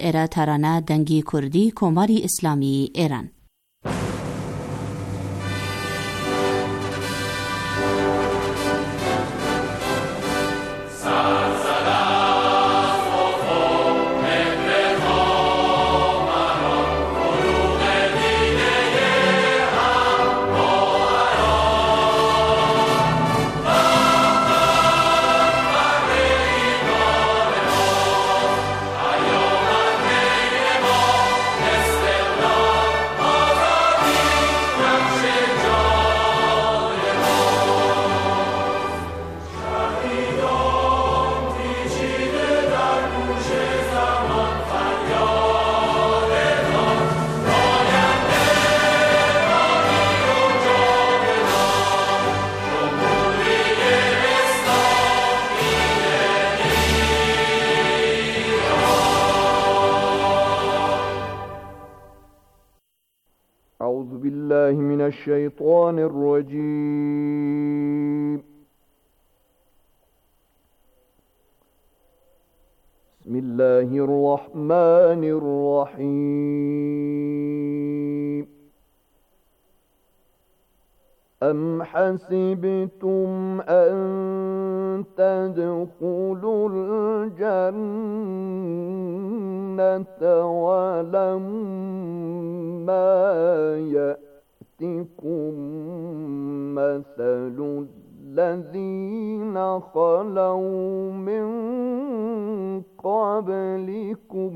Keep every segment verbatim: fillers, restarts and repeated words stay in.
ئێرە تارانە دەنگی کوردی کۆماری ئیسلامی ئێران. أعوذ بالله من الشيطان الرجيم. بسم الله الرحمن الرحيم. أم حسبتم أن تدخلوا الجنة ولما يأتكم مثل الذين خلوا من قبلكم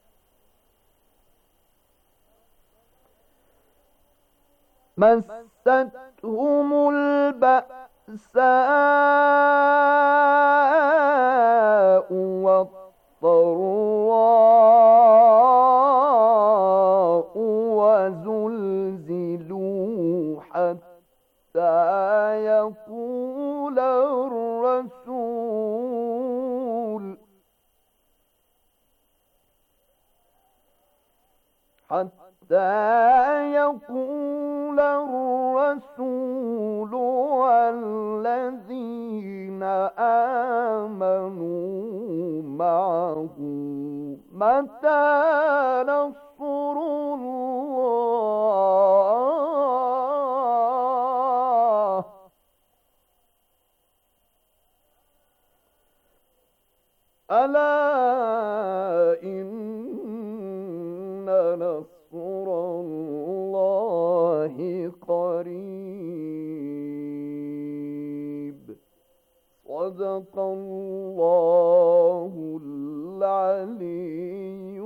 مستهم البأساء والضراء وزلزلوا حتى يقول الرسول حتى يقول الرسول والذين آمنوا معه متى نصر الله ألا إن نصر الله قريب. صدق الله العلي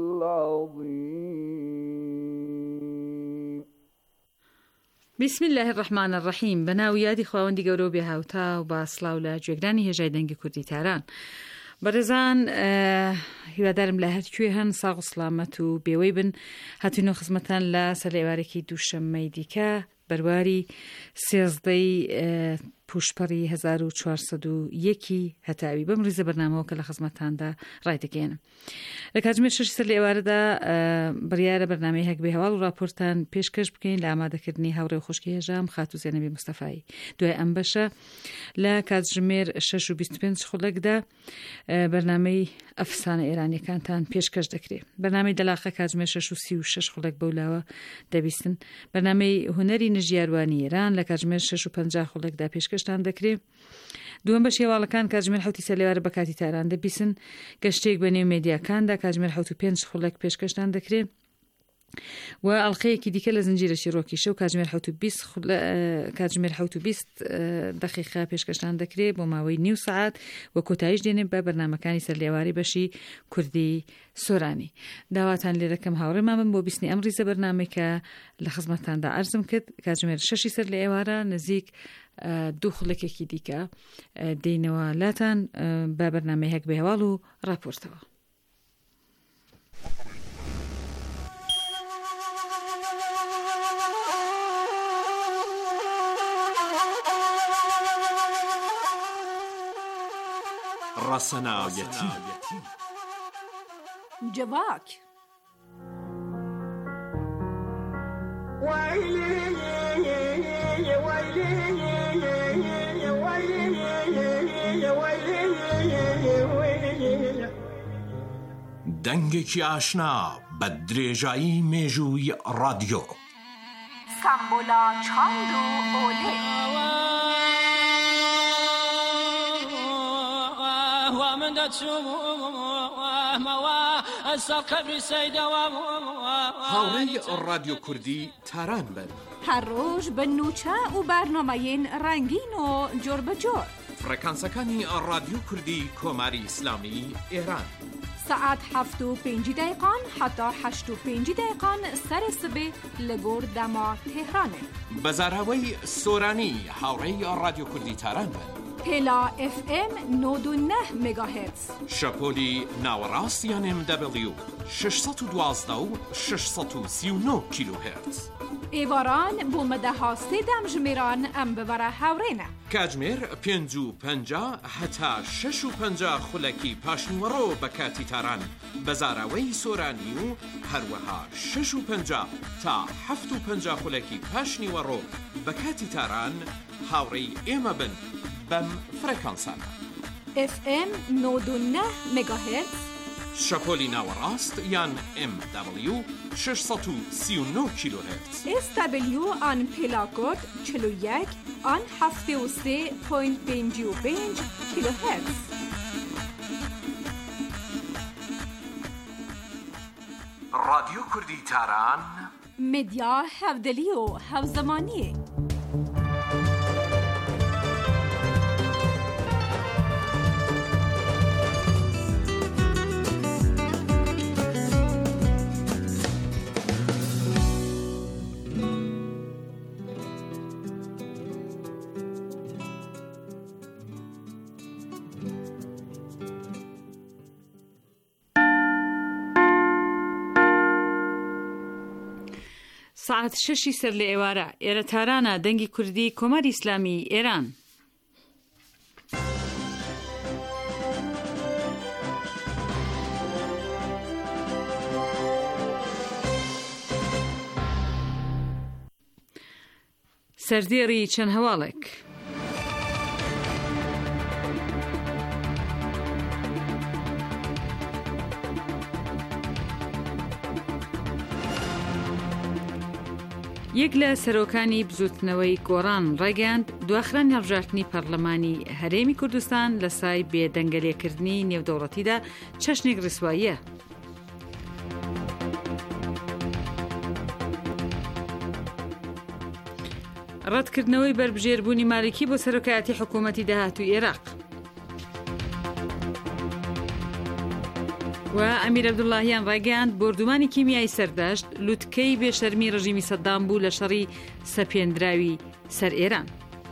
العظيم. بسم الله الرحمن الرحیم. بەناوی یادی خواوەندی گەورە و بێهاوتا و باسڵاو لە گوێگرانی هێژای دەنگی کوردی تاران. بەڕێزان هیوادارم لە هەرکوێ هەن ساغ و سڵامەت و بێوەی بن. هاتوینەوە خزمەتان لە سەر ئێوارێکی دووشەممەی دیکە بەرواری سێزدەی پوشپەڕی هەزار و چوارسەد و یەکی هەتاوی بەم ڕیزە بەرنامەوە کە لە خزمەتاندا ڕایدەگەێنم. لە کاتژمێر شەش سەر لە ئێوارەدا بڕیارە بەرنامەی هەک بێ هەواڵ و راپۆرتان پێشکەش بکەین لە ئامادەکردنی هاوڕێ و خوشکی هێژام خاتوو زێنەبی مستەفایی. دوای ئەم بەشە لە کاتژمێر شەش و بیست و پێنج خولەکدا بەرنامەی ئەفسانە ئێرانیەکانتان پێشکەش دەکرێت. بەرنامەی دەلاقە کاتژمێر شەش و سی و شەش خولەک بەولاوە دەبیستن. بەرنامەی هونەری نژیاروانی ئێران لە کاتژمێر شەش و پەنجا خولەکدا پێشکەشتان دەکرێت. دووەم بەش هێواڵەکان کاتژمێر حوتی سەر بە کاتی تاران دەبیستن. گەشتێک بە نێو مێدیاکاندا کاتژمێر حوت و پێنج خولەک پێشکەشتان دەکرێت. و ئەڵقەیەکی دیکە لە زنجیرە شیرۆکی شەو کاتژمێر حوت و بیست کاتژمێر حوت و بیست دەقیقە پێشکەشتان دەکرێت بۆ ماوەی نیو سەعات و کۆتاییش دێنێ بە بەرنامەکانی سەر لێواری بەشی کوردی سۆرانی. داواتان لێ دەکەم هاوڕێمان بن بۆ بیستنی ئەم ڕیزە بەرنامەی کە لە خزمەتتاندا عەرزم کرد. کاتژمێر شەشی سەر لە ئێوارە نزیک دوو خولەکێکی دیکە دێنەوە لاتان بە بەرنامەی هەک بێ هەواڵ و راپۆرتەوە. ڕەسەناویەتی جەواک دەنگێکی ئاشنا بە درێژایی مێژووی ڕادیۆ. سامبۆلا چاند و ئۆلێ. هاوڕێی ڕادیۆ کوردی تاران بن. هەر ڕۆژ بە نوچە و بەرنامەیەن ڕەنگین و جۆر بەجۆر. فڕەکانسەکانی ڕادیۆ کوردی کۆماری ئیسلامی ئێران. سعات هەفت و پێنج دقیقان حتا هەشت و پێنج دقیقان سەری سبێ لە گۆر دەما تێهرانێ. بەزاراوەی سۆرانی هاوڕێی ڕادیۆ کوردی تاران بن. پێلا ئف ئێم نۆد و نە مێگاهێرتز. شەپۆلی ناوەڕاست یان ئێم دەبلیو شەشسەد و دوازدە و شەشسەد و سی و نۆ کیلۆهێرتز. ئێواران بۆ مەدەها سێدەم ژمێران ئەم ببەرە هاوڕێنە. کاتژمێر پێنج و پەنجا هەتا شەش و پەنجا خولەکی پاشنیوەڕۆ بە کاتی تاران بەزاراوەی سۆرانی و هەروەها شەش و پەنجا تا هەفت و پەنجا خولەکی پاشنیوەڕۆ بە کاتی تاران هاوڕێی ئێمە بن بەم فڕەکانسانە. ئف ئێم نۆد و نە مێگاهێرتز. شەپۆلی ناوەڕاست یان ئێم دەبلیو شەشسەد و سی و نۆ کیلۆهێرتز. ئێس دەبلیو ئان پێلاکۆد چل و یەک ئان هەفتێ و سێ پۆینت پێنج و پێنج کیلۆهێرتز. ڕادیۆ کوردی تاران مدیا هەفدەلی و هەوزەمانیە. ساعت شەشی سەر لە ئێوارە ئێرە تارانە دەنگی کوردی کۆماری ئیسلامی ئێران. سەردێڕی چەند هەواڵێک. یەک لە سەرۆکانی بزوتنەوەی گۆڕان ڕێگەاند دواخرانی هەڵبژاردننی پەرلەمانی هەرێمی کوردستان لە سای بێدەنگەلێکردنی نێودەوڵەتیدا چەشنێک ڕسواییە. ڕەتکردنەوەی بربژێربوونی مالکی بۆ سەرۆکایەتی حکوومەتی داهاتووی عێراق. و ئەمیر عەبدوڵڵاهیان ڕێگەاند بۆردومانی کیمیایی سەردەشت لووتکەی بێشەرمی ڕژیمی سەدام بوو لە شەڕی سەپێنراوی سەر ئێران.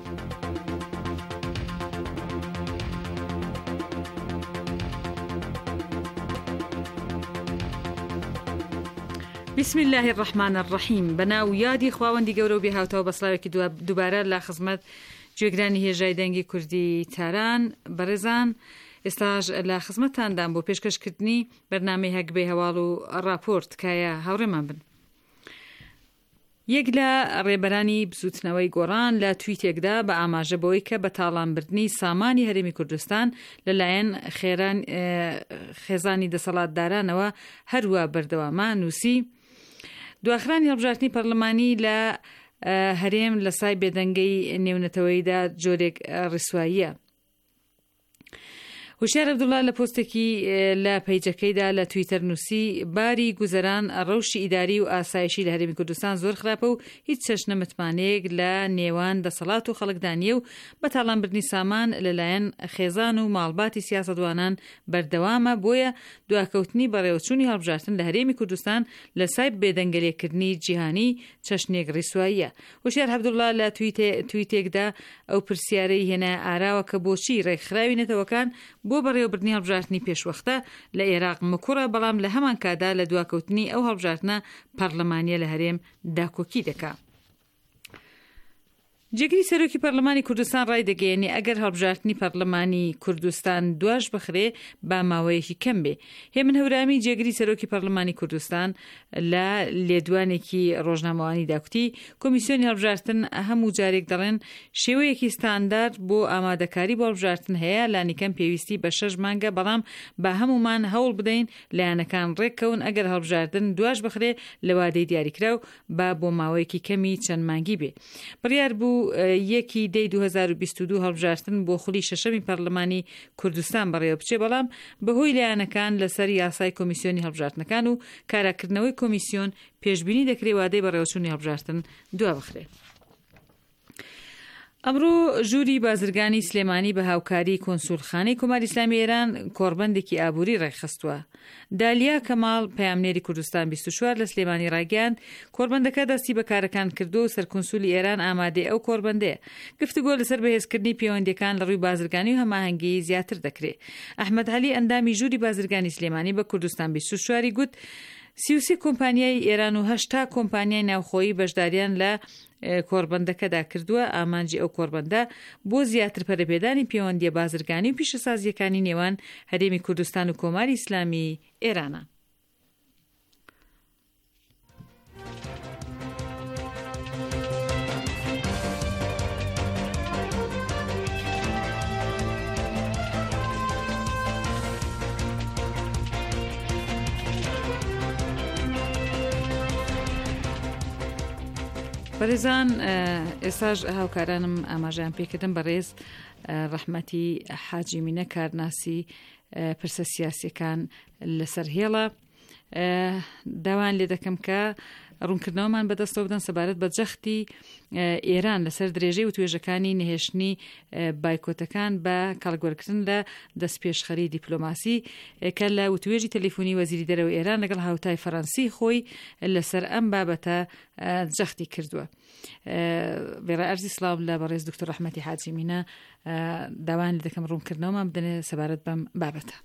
بسم الله الرحمن الرحیم. بەناو یادی خواوەندی گەورە و بێهاوتەوە بەسڵاوێکی دووبارە لە خزمەت گوێگرانی هێژای دەنگی کوردی تاران بەڕێزان ئێستاژ لە خزمەتاندان بۆ پێشکەشکردنی بەرنامەی هەک بێ هەواڵ و ڕاپۆرت کایە هاوڕێمان بن. یەک لە ڕێبەرانی بزوتنەوەی گۆڕان لە تویتێکدا بە ئاماژە بەوەی کە بە تاڵانبردنی سامانی هەرێمی کوردستان لەلایەن خێزانی دەسەڵاتدارانەوە هەروە بەردەوامە نووسی دواخرانی هەڵبژاردننی پەرلەمانی لە هەرێم لە سای بێدەنگەی نێونەتەوەییدا جۆرێک ڕسواییە. هوشیار عەبدوڵڵا لە پۆستێکی لە پەیجەکەیدا لە تویتەر نووسی باری گوزەران ڕەوشی ئیداری و ئاسایشی لە هەرێمی کوردستان زۆر خراپە و هیچ چەشنە متمانەیەک لە نێوان دەسەڵات و خەڵکدانیە و بە تاڵانبردنی سامان لەلایەن خێزان و ماڵباتی سیاسەتوانان بەردەوامە، بۆیە دواکەوتنی بەڕێوەچوونی هەڵبژاردن لە هەرێمی کوردستان لە سای بێدەنگەلێکردنی جیهانی چەشنێک ڕیسواییە. هوشیار عەبدوڵڵا لە تویتێکدا ئەو پرسیارەی هێنا ئاراوە کە بۆچی ڕێکخراوی نەتەوەکان بۆ بەڕێوەبردننی هەڵبژاردننی پێشوەختە لە عێراق مکوڕە، بەڵام لە هەمان کادا لە دواکەوتنی ئەو هەڵبژاردنە پەرلەمانیە لە هەرێم داکۆکی دەکا. جێگری سەرۆکی پەرلەمانی کوردستان ڕای دەگەیەنێ ئەگەر هەڵبژاردننی پەرلەمانی کوردستان دواش بخرێ با ماوەیەکی کەم بێ. هێمن هەورامی جێگری سەرۆکی پەرلەمانی کوردستان لە لێدوانێکی ڕۆژنامەوانی داکوتی کۆمیسیۆنی هەڵبژاردن هەموو جارێک دەڵێن شێوەیەکی ستاندارد بۆ ئامادەکاری بۆ هەڵبژاردن هەیە، لانیکەم پێویستی بە شەش مانگە، بەڵام با هەمومان هەوڵ بدەین لایەنەکان ڕێککەون ئەگەر هەڵبژاردن دواش بخرێ لە وادەی دیاریکراو با بۆ ماوەیەکی کەمی چەند مانگی بێ. بڕیار بوو یەکی دەی دوو هەزار و بیست و دوو هەڵبژاردن بۆ خولی شەشەمی پەرلەمانی کوردستان بەڕێوە بچێ، بەڵام بەهۆی لایەنەکان لەسەر یاسای کۆمیسیۆنی هەڵبژاردنەکان و کاراکردنەوەی کۆمیسیۆن پێشبینی دەکرێ وادەی بەڕێوەچوونی هەڵبژاردن دوا بخرێ. ئەمڕۆ ژووری بازرگانی سلێمانی بە هاوکاری کۆنسولخانەی کۆماری ئیسلامی ئێران کۆڕبەندێکی ئابووری ڕێکخستووە. دالیا کەماڵ پەیامنێری کوردستان بیست و چوار لە سلێمانی ڕاگەیاند کۆڕبەندەکە دەستی بە کارەکان کردو و سەرکۆنسولی ئێران ئامادەی ئەو کۆڕبەندەیە. گفتوگۆ لەسەر بەهێزکردنی پەیوەندیەکان لە ڕووی بازرگانی و هەماهەنگی زیاتر دەکرێت. ئەحمەد عەلی ئەندامی ژووری بازرگانی سلێمانی بە کوردستان بیست و چواری گوت سی و سێ کۆمپانیای ئێران و هەشتا کۆمپانیای ناوخۆیی بەشداریان لە کۆڕبەندەکەدا کردووە. ئامانجی ئەو کۆڕبەندە بۆ زیاتر پەرەپێدانی پەیوەندیە بازرگانی و پیشەسازیەکانی نێوان هەرێمی کوردستان و کۆماری ئیسلامی ئێرانە. بەڕێزان ئێستاش هاوکارانم ئاماژیان پێکردن بەڕێز ڕەحمەتی حاجی مینە کارناسی پرسە سیاسیەکان لەسەر هێڵە. داوان لێ دەکەم کە ڕوونکردنەوەمان بەدەستەوە بدەن سەبارەت بە جەختی ئێران لەسەر درێژەی و توێژەکانی نهێشتنی بایکۆتەکان بە کاڵگوەرکردن لە دەستپێشخەری دیپلۆماسی کە لە وتوێژی تەلیفۆنی وەزیری دەرەوە ئێران لەگەڵ هاوتای فەڕەنسی خۆی لەسەر ئەم بابەتە جەختی کردووە. بێڕای ئەرزی سڵاو لە بەڕێز دکتۆر ڕەحمەتی حاجی مینە داوان لێ دەکەم ڕوونکردنەوەمان بدەنێ سەبارەت بەم بابەتە.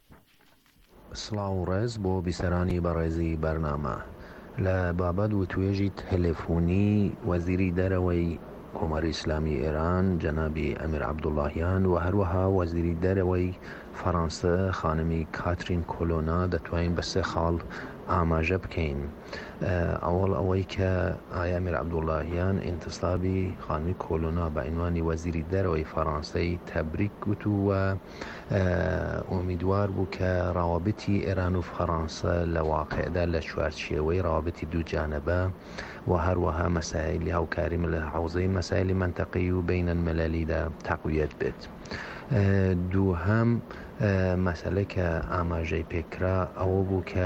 سڵاو و ڕێز بۆ بیسەرانی بەڕێزی بەرنامە. لە بابەت و توێژی تەلێفۆنی وەزیری دەرەوەی کۆماری ئیسلامی ئێران جەنابی ئەمیر عەبدوڵڵاهیان و هەروەها وەزیری دەرەوەی فەڕەنسا خانمی کاترین کۆلۆنا دەتوانین بە سێ خاڵ ئاماژە بکەین. ئەوڵ ئەوەی کە ئایا ئەمیر عەبدوڵڵاهیان ئینتسابی خانمی کۆلۆنا بە عنوانی وەزیری دەرەوەی فەڕەنسەی تەبریک گوتووە ئومیدوار بوو کە ڕاوەبتی ئێران و فەڕەنسا لە واقعدا لە چوارچێوەی ڕاوەبتی دوو جانەبە و هەروەها مەسائلی هاوکاری لە حوزەی مەسائلی منتەقی و بینە المەلەلیدا تەقویەت بێت. دووهەم مەسەلە کە ئاماژەی پێکرا ئەوە بوو کە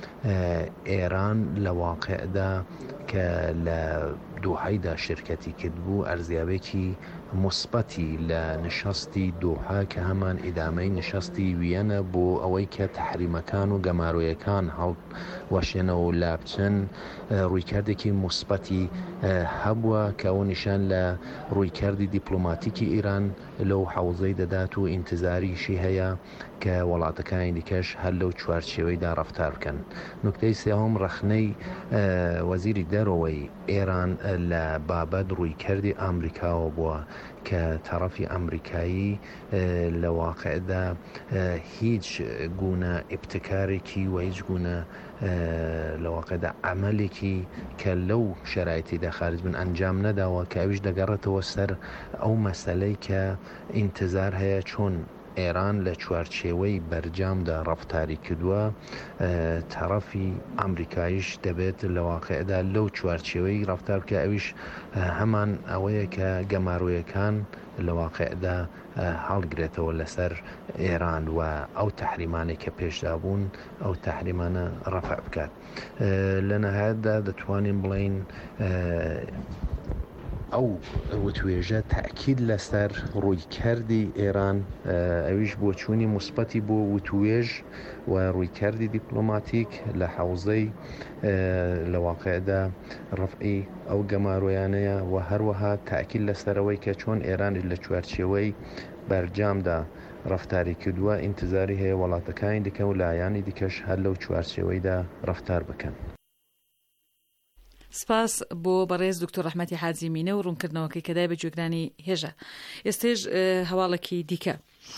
ئێران لە واقعدا کە لە دۆحەیدا شرکەتی کردبوو ئەرزیابێکی مثبەتی لە نشستی دۆحا کە هەمان ئیدامەی نشستی ویەنە بۆ ئەوەی کە تەحریمەکان و گەمارویەکان هەڵ وەشێنەوە و لابچن ڕوویکردێکی مثبەتی هەبووە کە ئەو نیشان لە ڕوویکردی دیپلۆماتیکی ئیران لەو حوزەی دەدات و ئینتزاریشی هەیە کە وڵاتەکانی دیکەش هەر لەو چوارچێوەیدا ڕەفتار بکەن. نوکتەی سێهەم ڕەخنەی وەزیری دەرەوەی ئێران لە بابەت ڕوویکردی ئامریکاوە بووە کە تەرەفی ئەمریکایی لە واقعدا هیچ گونە ئیبتکارێکی و هیچ گونە لە واقعدا عملێکی کە لەو شەرایطیدا خارج بن ئەنجام نەداوە کە ئەویش دەگەڕێتەوە سەر ئەو مەسەلەی کە ئینتزار هەیە چۆن ئێران لە چوارچێوەی بەرجامدا ڕەفتاری کردووە تەرەفی ئەمریکاییش دەبێت لە واقعدا لەو چوارچێوەی ڕەفتار بکە ئەویش هەمان ئەوەیە کە گەمارویەکان لە واقعدا هەڵگرێتەوە لەسەر ئێران و ئەو تەحریمانێک کە پێشدا بوون ئەو تەحریمانە ڕەفع بکات. لە نەهایەتدا دەتوانین بڵین ئەو وتوێژە تاکید لەسەر ڕوویکردی ئێران ئەویش بۆ چوونی مثبەتی بۆ وتوێژ و ڕوویکردی دیپلۆماتیک لە حوزەی لە واقعدا ڕەفعی ئەو گەمارویانەیە و هەروەها تاکید لەسەرەوەی کە چۆن ئێران لە چوارچێوەی بەرجامدا ڕەفتاری کردووە ئینتزاری هەیە وڵاتەکانی دیکە و لایانی دیکەش هەر لەو چوارچێوەیدا ڕەفتار بکەن. سپاس بۆ بەڕێز دکتۆر ڕەحمەتی حاجی مینە و ڕوونکردنەوەکەی کەدای بە گوێگرانی هێژە. ئێستێژ هەواڵێکی دیکە.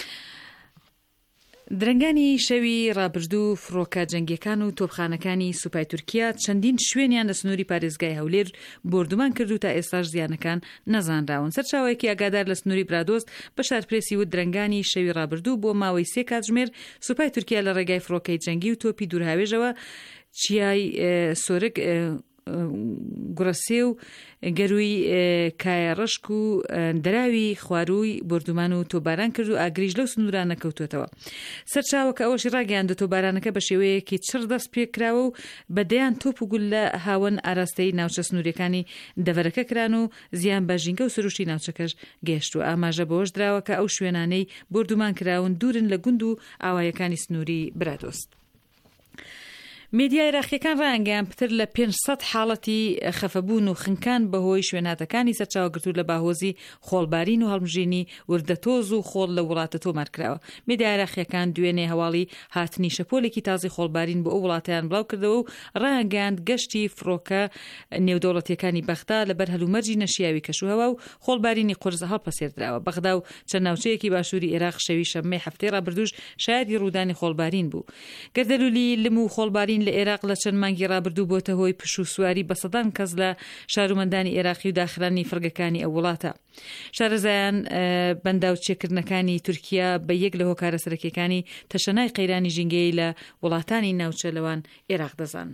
درەنگانی شەوی ڕابردوو فڕۆکە جەنگیەکان و تۆپخانەکانی سوپای تورکیا چەندین شوێنیان لە سنووری پارێزگای هەولێر بردومان کردو تا ئێستاش زیانەکان نەزانراون. سەرچاوەیەکی ئاگادار لە سنووری برادۆست بەشار پرێسی وت درەنگانی شەوی ڕابردوو بۆ ماوەی سێ کاتژمێر سوپای تورکیا لە ڕێگای فڕۆکەی جەنگی و تۆپی دوورهاوێژەوە چیای سۆرگ گوڕەسێ و گەروی کایەڕشک و دەراوی خوارووی بردومان و تۆباران کرد و ئاگریش لەو سنوورانە کەوتوێتەوە. سەرچاوەکە ئەوەشی ڕاگەیاندە تۆبارانەکە بە شێوەیەکی چڕ دەست پێکراوە و بەدەیان تۆپ و گول لە هاون ئاراستەی ناوچە سنووریەکانی دەڤەرەکە کران و زیان بە ژینگە و سروشتی ناوچەکەش گەشت و ئاماژە بەوەش دراوە کە ئەو شوێنانەی بردومان کراون دوورن لە گوند و ئاوایەکانی سنووری برادۆست. میدیای عێراقیەکان ڕایانگەیان پتر لە پێنج سەد حاڵەتی خەفەبوون و خنکان بەهۆی شوێناتەکانی سەرچاوەگرتوو لە باهۆزی خۆڵبارین و هەڵمژینی وردەتۆز و خۆڵ لە وڵاتە تۆمار کراوە. میدیای عێراقیەکان دوێنێ هەواڵی هاتنی شەپۆلێکی تازی خۆڵبارین بۆ ئەو وڵاتیان بڵاو کردەوە و ڕایانگەیاند گەشتی فڕۆکە نێودەوڵەتیەکانی بەغدا لەبەر هەلومەرجی نەشیاوی کەشوهەوا و خۆڵبارینی قورس هەڵپەسێردراوە. بەغدا و چەند ناوچەیەکی باشووری عێراق شەوی شەممەی هەفتەی ڕابردووش شایەدی ڕوودانی خۆڵبارین بوو. گەردەلوولی لم و خۆڵبارین لە عێراق لە چەند مانگی ڕابردوو بۆتە هۆی پش و سواری بە سەدان کەس لە شارۆمەندانی عێراقی و داخرانی فڕگەکانی ئەو وڵاتە. شارەزایان بەنداوچێکردنەکانی تورکیا بە یەک لە هۆکارە سەرەکیەکانی تەشەنای قەیرانی ژینگەی لە وڵاتانی ناوچە لەوان عێراق دەزان.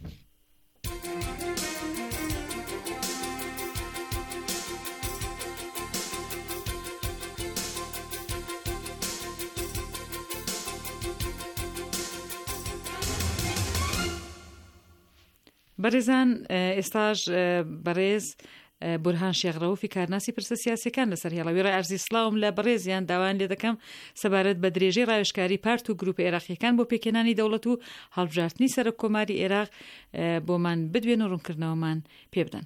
بەڕێزان ئێستاژ بەڕێز بورهان شێخڕەوفی کارناسی پرسە سیاسیەکان لەسەر هێڵەوی ئەرزی سڵاوم لە بەڕێزیان داوان لێ دەکەم سەبارەت بە درێژەی ڕاوێژکاری پارت و گروپ عێراقیەکان بۆ پێکێنانی دەوڵەت و هەڵبژاردننی سەرۆک کۆماری عێراق بۆمان بدوێن و ڕوونکردنەوەمان پێ بدەن.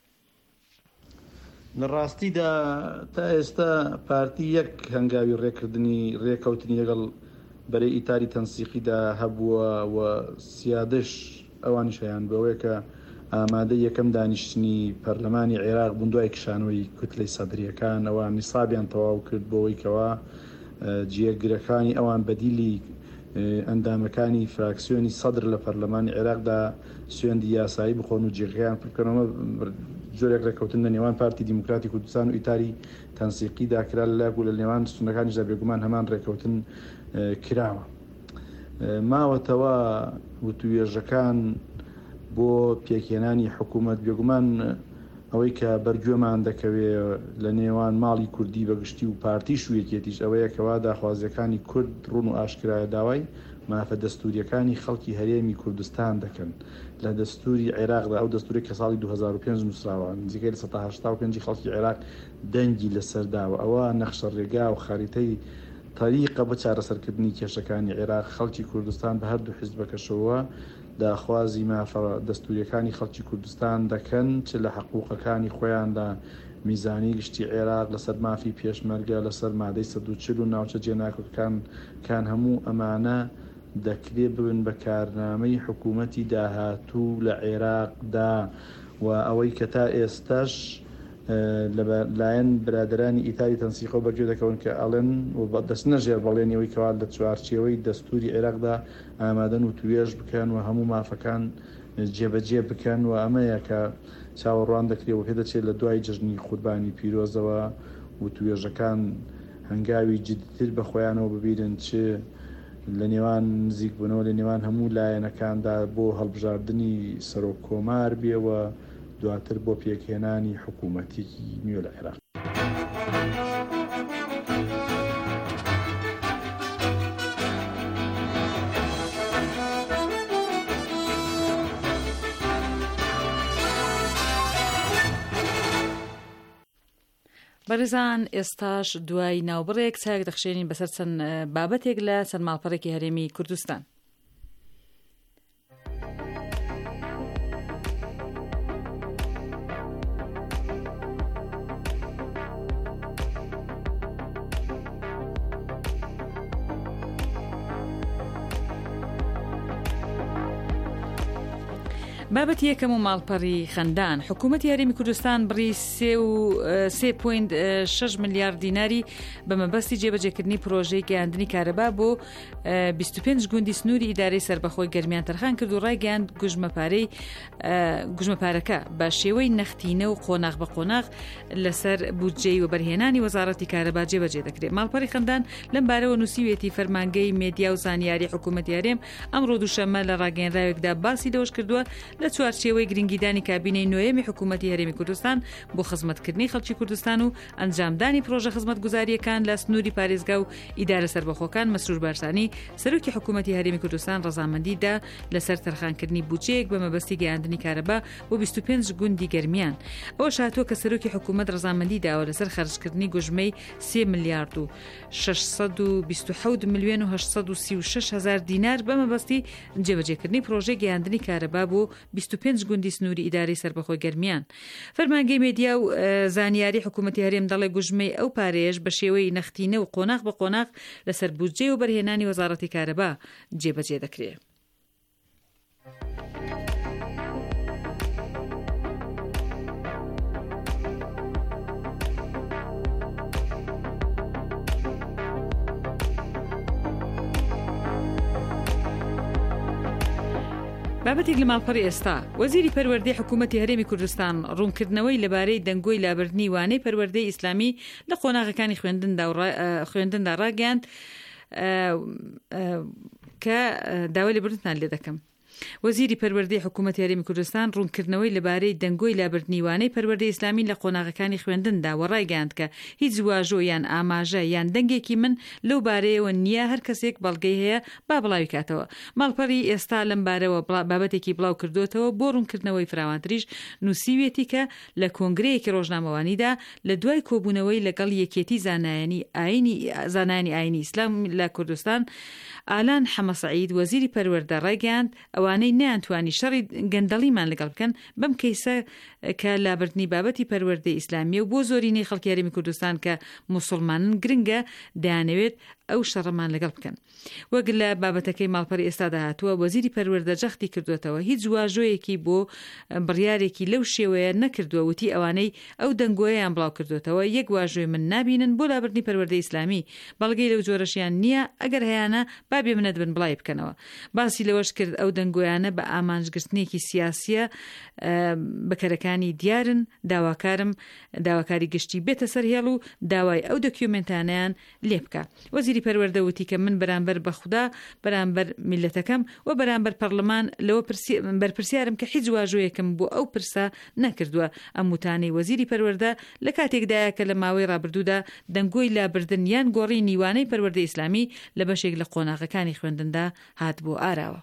لە ڕاستیدا تا ئێستا پارتی یەک هەنگاوی ڕێکردنی ڕێکەوتنی لەگەڵ بەرەی ئیتاری تەنسیقیدا هەبووە و سیادش ئەوانی شایان بەوەیە کە ئامادە یەکەم دانیشتنی پەرلەمانی عێراق بوون دوای کشانەوەی کوتلەی سەدریەکان ئەوان نیسابیان تەواو کرد بۆەوەی کەوا جێگرەکانی ئەوان بەدیلی ئەندامەکانی فراکسیۆنی سەدر لە پەرلەمانی عێراقدا سوێندی یاسایی بخۆن و جێگەیان پڕکردنەوە جۆرێک ڕێکەوتن لە نێوان پارتی دیموکراتی کوردستان و ئیتاری تەنسیقیدا کرا لەلایەک و لە نێوان سونەکانیشدا بێگومان هەمان ڕێکەوتن کراوە. ماوەتەوە وتوێژەکان بۆ پێکێنانی حکوومەت بێگومان ئەوەی کە بەرگوێمان دەکەوێ لە نێوان ماڵی کوردی بەگشتی و پارتیش و یەکێتیش ئەوەیە کەوا داخوازیەکانی کورد ڕوون و ئاشکرایە داوای مافە دەستوریەکانی خەڵکی هەرێمی کوردستان دەکەن لە دەستوری عێراقدا. ئەو دەستوری کە ساڵی دوو هەزار و پێنج نووسراوە نزیکەی لە سەد و هەشتا و پێنج خەڵکی عێراق دەنگی لەسەرداوە. ئەوە نەخشە ڕێگا و خەریتەی تاریقە بە چارەسەرکردنی کێشەکانی عێراق خەڵکی کوردستان بە هەردوو حیزبەکەشەوە داخوازی مافە دەستوریەکانی خەڵکی کوردستان دەکەن چ لە حقوقەکانی خۆیاندا میزانی گشتی عێراق لەسەر مافی پێشمەرگە لەسەر مادەی سەد و چل و ناوچە جێناکەکان کان هەموو ئەمانە دەکرێ ببن بە کارنامەی حکوومەتی داهاتوو لە عێراقدا و ئەوەی کە تا ئێستاش لایەن برادرانی ئیتاری تەنسیقەوە بەگوێ دەکەون کە ئەڵێن و دەست نەژێر بەڵێنیەوەی کەوا لە چوارچێوەی دەستوری عێراقدا ئامادەن و توێژ بکەن و هەموو مافەکان جێبەجێ بکەن و ئەمەیە کە چاوەڕوان دەکرێت و پێدەچێت لە دوای جژنی قوربانی پیرۆزەوە و توێژەکان هەنگاوی جدتر بە خۆیانەوە ببیرن چ لە نێوان نزیک بوونەوە لە نێوان هەموو لایەنەکاندا بۆ هەڵبژاردننی سەرۆک کۆمار بێەوە دواتر بۆ پێکهێنانی حکوومەتێکی نوێ لە عێراق. بەڕێزان ئێستاش دوای ناوبڕێک چاک دەخشێنین بەسەر چەند بابەتێک لە چەند ماڵپەڕێکی هەرێمی کوردستان. بابەتی یەکەم و ماڵپەڕی خەندان حکوومەتی هەرێمی کوردستان بڕی سێ پۆینت شەش ملیارد دیناری بە مەبەستی جێبەجێکردنی پرۆژەی گەیاندنی کارەبا بۆ بیست و پێنج گوندی سنووری ئیدارەی سەربەخۆی گەرمیان تەرخان کرد و ڕایگەیاند گوژمەپارەی گوژمەپارەکە بە شێوەی نەختینە و قۆناغ بە قۆناغ لەسەر بودجەی و بەرهێنانی وەزارەتی کارەبا جێبەجێ دەکرێت. ماڵپەڕی خەندان لەم بارەوە نووسیوێتی فەرمانگەی مێدیا و زانیاری حکوومەتی هەرێم ئەمڕۆ دووشەممە لە ڕاگەیەنراوێکدا باسی دەوەش کردووە لە چوارچێوەی گرنگیدانی کابینەی نوێیەمی حکوومەتی هەرێمی کوردستان بۆ خزمەتکردنی خەڵکی کوردستان و ئەنجامدانی پرۆژە خزمەتگوزاریەکان لە سنووری پارێزگا و ئیدارە سەربەخۆکان مەسرور بارسانی سەرۆکی حکوومەتی هەرێمی کوردستان ڕەزامەندیدا لەسەر تەرخانکردنی بودجەیەک بە مەبەستی گەیاندنی کارەبا بۆ بیست و پێنج گوندی گەرمیان. ئەوە شاتووە کە سەرۆکی حکوومەت ڕەزامەندی داوە لەسەر خەرجکردنی گوژمەی سێ ملیارد و شەش سەد و بیست و حەوت ملیۆن و هەشت سەد و سی و شەش هەزار دینار بە مەبەستی جێبەجێکردنی پرۆژەی گەیاندنی کارەبا بۆ بیست و پێنج گوندی سنووری ئیدارەی سەربەخۆی گەرمیان. فەرمانگەی مێدیا و زانیاری حکوومەتی هەرێم دەڵێ گوژمەی ئەو پارێژ بە شێوەی نەختینە و قۆناغ بە قۆناغ لەسەر بودجێ و بەرهێنانی وەزارەتی کارەبا جێبەجێ دەکرێت. بابەتێک لە ماڵپەڕی ئێستا وەزیری پەروەردەی حکوومەتی هەرێمی کوردستان ڕوونکردنەوەی لەبارەی دەنگۆی لابردنی وانەی پەروەردەی ئیسلامی لە قۆناغەکانی خوێندندا ڕاگەیاند کە داوای لێبوردنتان لێ دەکەم. وەزیری پەروەردەی حکوومەتی هەرێمی کوردستان ڕوونکردنەوەی لەبارەی دەنگۆی لابردنی وانەی پەروەردەی ئیسلامی لە قۆناغەکانی خوێندندا و ڕایگەیاند کە هیچ واژۆ یان ئاماژە یان دەنگێکی من لەو بارەیەوە نییە، هەر کەسێک بەڵگەی هەیە با بڵاوی کاتەوە. ماڵپەڕی ئێستا لەم بارەوە بابەتێکی بڵاو کردوتەوە بۆ ڕوونکردنەوەی فراوانتریش نووسیوێتی کە لە کۆنگرەیەکی ڕۆژنامەوانیدا لە دوای کۆبوونەوەی لەگەڵ یەکێتی زانایانی ئاینی زانانی ئاینی ئیسلام لە کوردستان ئالان حەمەسعید وەزیری پەروەردە ڕایگەیاند ئەوانەی نەیانتوانی شەڕی گەندەڵیمان لەگەڵ بکەن بەم کەیسە کە لابردنی بابەتی پەروەردەی ئیسلامی و بۆ زۆرینەی خەڵکی هەرێمی کوردستان کە موسڵمانن گرنگە دەیانەوێت ئەو شەڕەمان لەگەڵ بکەن. وەک لە بابەتەکەی ماڵپەڕی ئێستادا هاتووە وەزیری پەروەردە جەختی کردوێتەوە هیچ واژۆیەکی بۆ بڕیارێکی لەو شێوەیە نەکردووە، وتی ئەوانەی ئەو دەنگۆیەیان بڵاو کردوێتەوە یەک واژۆی من نابینن بۆ لابردنی پەروەردەی ئیسلامی، بەڵگەی لەو جۆرەشیان نییە، ئەگەر هەیەە بابێ منەت بن بڵای بکەنەوە. باسی لەوەش کرد ئەو دەنگۆیانە بە ئامانجگرتنێکی سیاسیە بەکارەکانی دیارن، داواکارم داواکاری گشتی بێتە سەر هێڵ و داوای ئەو دۆکیومنتانیان لێ بکە. وەزیری پەروەردە وتی کە من بەرامبەر بەخودا بەرامبەر میلەتەکەم و بەرامبەر پەرلەمان لەوە بەرپرسیارم کە هیچ واژۆیەکم بۆ ئەو پرسە نەکردووە. ئەم وتانەی وەزیری پەروەردە لە کاتێکدایە کە لە ماوەی ڕابردوودا دەنگۆی لابردن یان گۆڕی نیوانەی پەروەردەی ئیسلامی لە بەشێک لە قۆناغەکانی خوێندندا هات بۆ ئاراوە.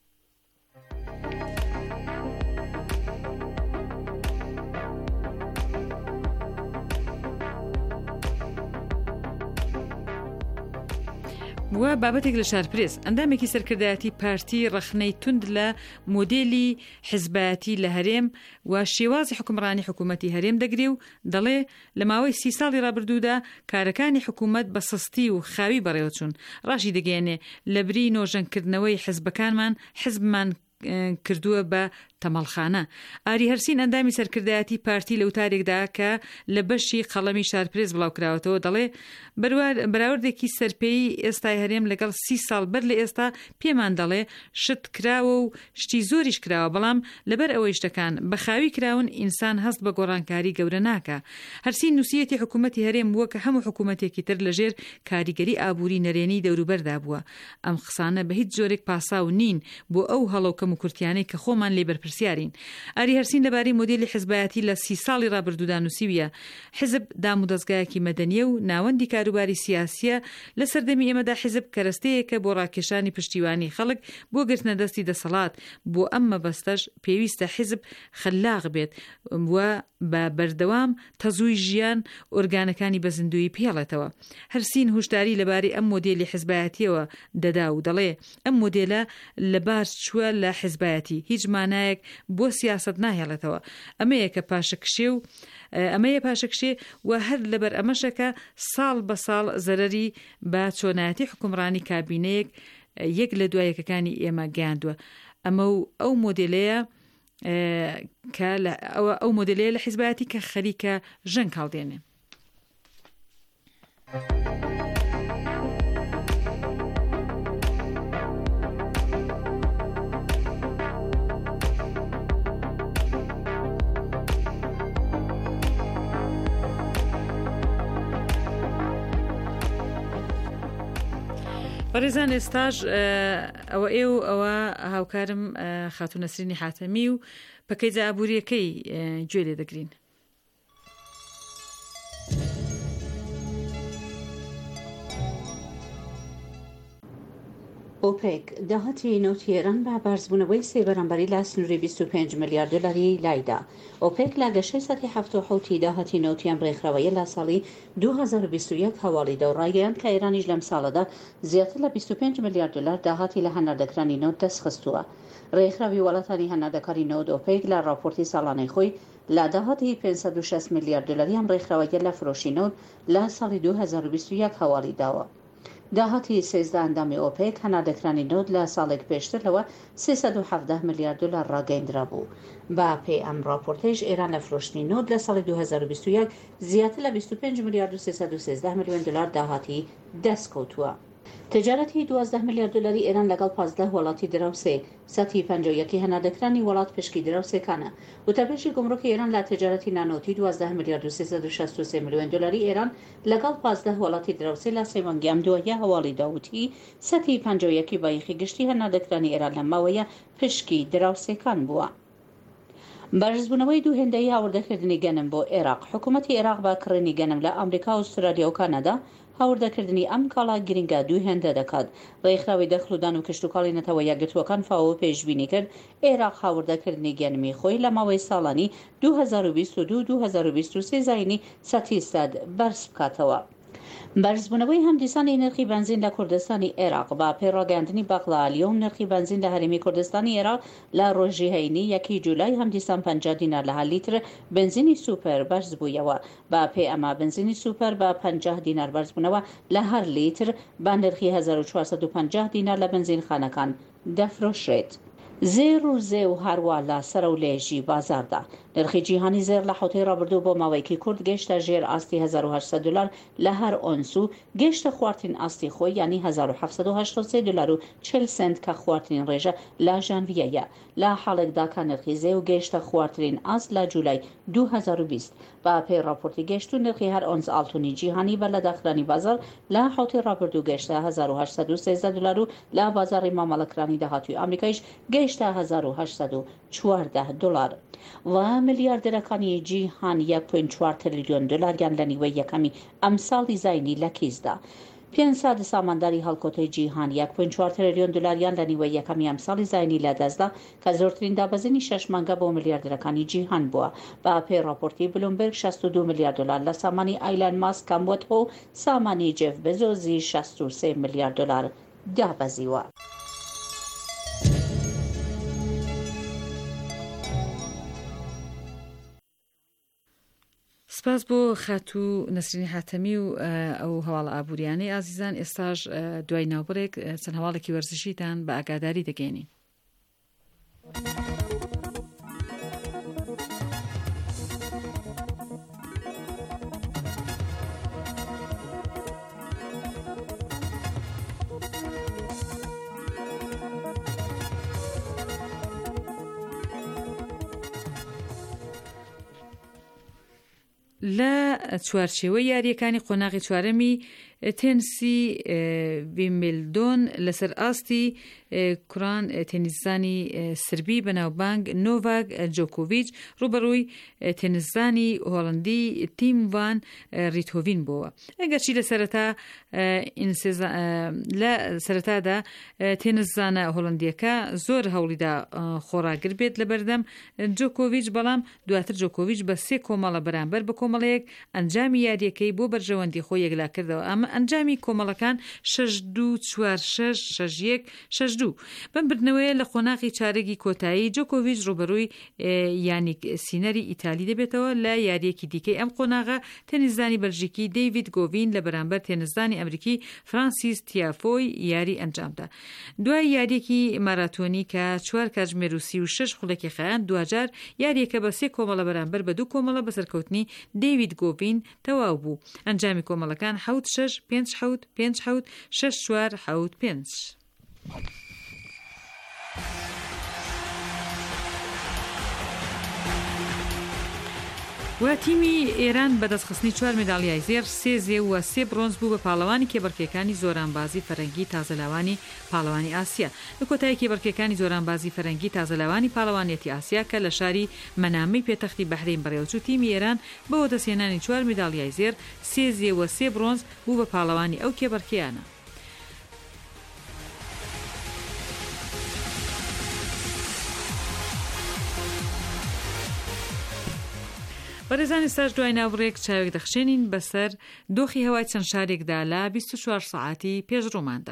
وە بابەتێک لە شارپرێس ئەندامێکی سەرکردایەتی پارتی ڕەخنەی توند لە مۆدێلی حیزبایەتی لە هەرێم و شێوازی حکومڕانی حکوومەتی هەرێم دەگرێ و دەڵێ لە ماوەی سی ساڵی ڕابردوودا کارەکانی حکوومەت بە سستی و خاوی بەڕێوەچوون. ڕاشی دەگەێنێ لە بری نۆژەنکردنەوەی حیزبەکانمان حیزبمان کردووە بە تەمەڵخانە. ئاری هەرسین ئەندامی سەرکردایەتی پارتی لە وتارێکدا کە لە بەشی قەڵەمی شارپرێز بڵاو کراوەتەوە دەڵێ بەراوردێکی سەرپێی ئێستای هەرێم لەگەڵ سی ساڵ بەر لە ئێستا پێمان دەڵێ شت کراوە و شتی زۆریش کراوە، بەڵام لەبەر ئەوەی شتەکان بەخاوی کراون ئینسان هەست بە گۆڕانکاری گەورە ناکە. هەرسین نووسیەتی حکوومەتی هەرێم ووە کە هەموو حکوومەتێکی تر لەژێر کاریگەری ئابووری نەرێنی دەوروبەردا بووە. ئەم قسانە بە هیچ جۆرێک پاساو نین بۆ ئەو هەڵەوکەم و کورتیانەی کە خۆمان لێ بەرپرسیارین. ئاری هەرسین لەبارەی مۆدێلی حیزبایەتی لە سی ساڵی ڕابردوودا نووسیویە حیزب دام و دەستگایەکی مەدەنیە و ناوەندی کاروباری سیاسیە. لە سەردەمی ئێمەدا حیزب کەرەستەیەکە بۆ ڕاکێشانی پشتیوانی خەڵک بۆ گرتنە دەستی دەسەڵات. بۆ ئەم مەبەستەش پێویستە حیزب خەلاق بێت وە بە بەردەوام تەزووی ژیان ئۆرگانەکانی بەزندوی پێڵێتەوە. هەرسین هوشداری لەبارەی ئەم مۆدێلی حیزبایەتیەوە دەدا و دەڵێ ئەم مۆدێلە لەبار چووە لە حیزبایەتی هیچ مانایەک بۆ سیاست ناهێڵێتەوە. ئەمەیە کە پاشەکشێ و ئەمەیە پاشەکشێ و هەر لەبەر ئەمەشەکە ساڵ بە ساڵ زەرەری بە چۆنایەتی حکومڕانی کابینەیەک یەک لە دوایەکەکانی ئێمە گەیاندووە. ئەمە و ئەو مۆدێلەیە کە ئەو مۆدلەیە لە حیزبەتی کە خەریکە ژەنگ هەڵدێنێ. بەڕێزان ئێستاژ ئەوە ئێو ئەوە هاوکارم خاتوو نەسرینی حاتەمی و پەکەی جابووریەکەی گوێ لێ دەگرین. ئۆپێک داهاتی نەوتی ئێران بە بەرزبوونەوەی سێ بەرامبەری لە سنووری بیست و پێنج ملیارد دۆلاری لایدا. ئۆپێک لە گەشەی سەدی هەفتاد و حوتی داهاتی نەوتیان ڕێکخراوەیە لە ساڵی دوو هەزار و بیست و یەک هەواڵی دەوڕایگەیاند کە ئێرانیش لەم ساڵەدا زیاتر لە بیست و پێنج ملیارد دلار داهاتی لە هەناردەکرانی نەوت دەستخستووە. ڕێکخراوی وڵاتانی هەناردەکاری نەوت ئۆپێک لە راپۆرتی ساڵانەی خۆی لە داهاتی پێنجسەد و شەست ملیارد دلاریان ڕێکخراوەیە لە فرۆشی نەوت لە ساڵی دوو هەزار و بیست و یەک هەواڵی داوە. داهاتی سێزدە ئەندامی ئۆپێک هەناردەکرانی نەوت لە ساڵێک پێشترەوە سێسەد و حەڤدە ملیارد دلار ڕاگەیاندرا بوو. با پێی ئەم راپۆرتەیش ئێران لە فرۆشتنی نەوت لە ساڵی دوو هەزار و بیست و یەک زیاتر لە بیست و پێنج ملیارد و سێسەد و سێزدە میلیۆن دلار داهاتی دەستکەوتووە. تجارەتی دوازدە ملیارد دلاری ئێران لەگەڵ پازدە وڵاتی دراوسێ سەتی پەنجا و یەکی هەناردەکرانی وڵات پشکی دراوسێکانە. وتەبێژی گمڕۆکی ئێران لە تجارەتی نانۆتی دوازدە ملیارد و سێسەد و شەست و سێ میلیۆن دلاری ئێران لەگەڵ پازدە وڵاتی دراوسێ لە سەیمانگیام دووەیە هەواڵی داوتی سەتی پەنجا و یەکی بایەخی گشتی هەناردەکرانی ئێران لە ماوەیە پشکی دراوسێکان بووە. بەرزبوونەوەی دوو هێندەی هاوردەکردنی گەنم بۆ عێراق. حکوومەتی عێراق بە کڕینی گەنم لە ئەمریکا، ئوسترالیا و کانادا هاوردەکردنی ئەم کاڵا گرنگە دوو هێندە دەکات. ڕێکخراوی دەخلودان و کشتتوکاڵی نەتەوە یەکگرتوەکان فاو پێشبینی کرد عێراق هاوردەکردنی گەنمی خۆی لە ماوەی ساڵانی دوو هەزار و بیست و دوو دوو هەزار و بیست و سێ زاینی سەتی سەد بەرز بکاتەوە. بەرزبوونەوەی هەمدیسانی نرخی بنزین لە کوردستانی عێراق با پێڕاگەاندنی باقلاعالیە و نرخی بنزین لە هەرێمی کوردستانی عێراق لە ڕۆژی هەینی یەکی جولای هەمدیسان پەنجا دینار لە هەر لیتر بنزینی سوپەر بەرز بوویەوە. با پێ ئەمە بنزینی سوپەر بە پەنجا دینار بەرزبوونەوە لە هەر لیتر بە نرخی هەزار و چوارسەد و پەنجا دینار لە بنزینخانەکان دەفرۆشرێت. زێر و زێ و هەروە لە سەر و لێژی بازاردا نرخی جیهانی زێر لە حوتەی ڕابردوو بۆ ماوەیەکی کورد گەیشتە ژێر ئاستی هەزار و هەشت سەد دلار لە هەر ئۆنس و گەیشتە خواردن ئاستی خۆی یعنی هەزار و حەڤسەد و هەشتاد و سێ دلار و چل سنت کە خواردنین ڕێژە لە ژانڤیەیە. لە حاڵێکدا کە نرخی زێ و گەیشتە خواردترین ئاست لە جولای دوو هەزار و بیست. با پێی راپۆرتی گەشت و نرخی هەر ئۆنس ئاڵتونی جیهانی بە لە داخلانی بازار لە حوتەی ڕابردوو گەیشتە هەزار و هەشت سەد و سێزدە دلار و لە بازاری مامەڵەکرانی داهاتووی ئەمریکایش گەیشتە هەزار و هەشت سەد و چواردە دلار. و ملیاردەرەکانی جیهان یەک و چوار تریلیۆن دلاریان لە نیوەی یەکەمی ئەم ساڵی زاینی لە کیسدا. پێنجسەد سامانداری هەڵکۆتەی جیهان یەک و چوار تریلیۆن دلاریان لە نیوەی یەکەمی ئەم ساڵی زاینی لە دەستدا کە زۆرترین دابەزینی شەش مانگە بۆ ملیاردەرەکانی جیهان بووە. با پێی راپۆرتی بلومبرگ شەست و دوو ملیارد دلار لە سامانی ئایلان ماسک کامبۆت و سامانی جێف بێزۆزی شەست و سێ ملیارد دلار دابەزیوە. سپاس بۆ خاتوو نەسرینی حاتەمی و ئەو هەواڵە ئابووریانەی ئازیزان. ئێستاش دوای ناوبڕێک چەند هەواڵێکی وەرزشیتان بە ئاگاداری دەگەێنین. لە چوارچێوەی یاریەکانی قۆناغی چوارەمی تێنسی ویمبلدۆن لەسەر ئاستی کوڕان تێنیسزانی سربی بەناوبانگ نۆڤاک جۆکۆڤیچ ڕوبەڕووی تێنیسزانی هۆڵندی تیم ڤان ریتۆڤین بووە. ئەگەرچی لە سەرەتا لە سەرەتادا تێنیسزانە هۆڵندیەکە زۆر هەوڵیدا خۆڕاگر بێت لە بەردەم جۆکۆڤیچ، بەڵام دواتر جۆکۆڤیچ بە سێ کۆمەڵە بەرامبەر بە کۆمەڵەیەک ئەنجامی یاریەکەی بۆ بەرژەوەندی خۆی یەکلا کردەوە. ئەمە ئەنجامی کۆمەڵەکان شەش دوو چوار شەش شەش یەک شەش دوو. بەم بردنەوەیە لە خۆناغی چارەکی کۆتایی جۆکۆڤیچ ڕوبەڕووی یانیک سینەری ئیتالی دەبێتەوە لە یاریەکی دیکەی ئەم قۆناغە تێنیسدانی بەلژیکی دەیڤید گۆڤین لە بەرامبەر تێنیسدانی ئەمریکی فرانسیس تیافۆی یاری ئەنجامدا. دوای یاریەکی ماراتۆنی کە چوار کاتژمێر و سی و شەش خولەکی خەیان دوجار یاریەکە بە سێ کۆمەڵە بەرامبەر بە دوو کۆمەڵە بەسەرکەوتنی دەیڤید گۆڤین تەواو بوو. ئەنجامی کۆمەڵەکان حەوت شەش پێنج حەوت پێنج حەوت شەش چوار حەوت پێنج. و تیمی ئێران بەدەستخستنی چوار مێداڵیای زێر سێ زێ و سێ برۆنز بوو بە پاڵەوانی کێبەرکەکانی زۆرانبازی فەرەنگی تازەلاوانی پاڵەوانی ئاسیا. لە کۆتایی کێبەرکەکانی زۆرانبازی فەرەنگی تازەلاوانی پاڵەوانیەتی ئاسیا کە لە شاری مەنامەی پێتەختی بەحرین بەڕێوەچوو تیمی ئێران بەوە دەستهێنانی چوار مێداڵیای زێر سێ زێ و سێ برۆنز بوو بە پاڵەوانی ئەو کێبەرکەیانە. بەڕێزانی ساش دوای ناوڕێک چاوێک دەخشێنین بەسەر دۆخی هەوای چەند شارێکدا لە بیست و چوار سەعاتی پێشڕۆماندا.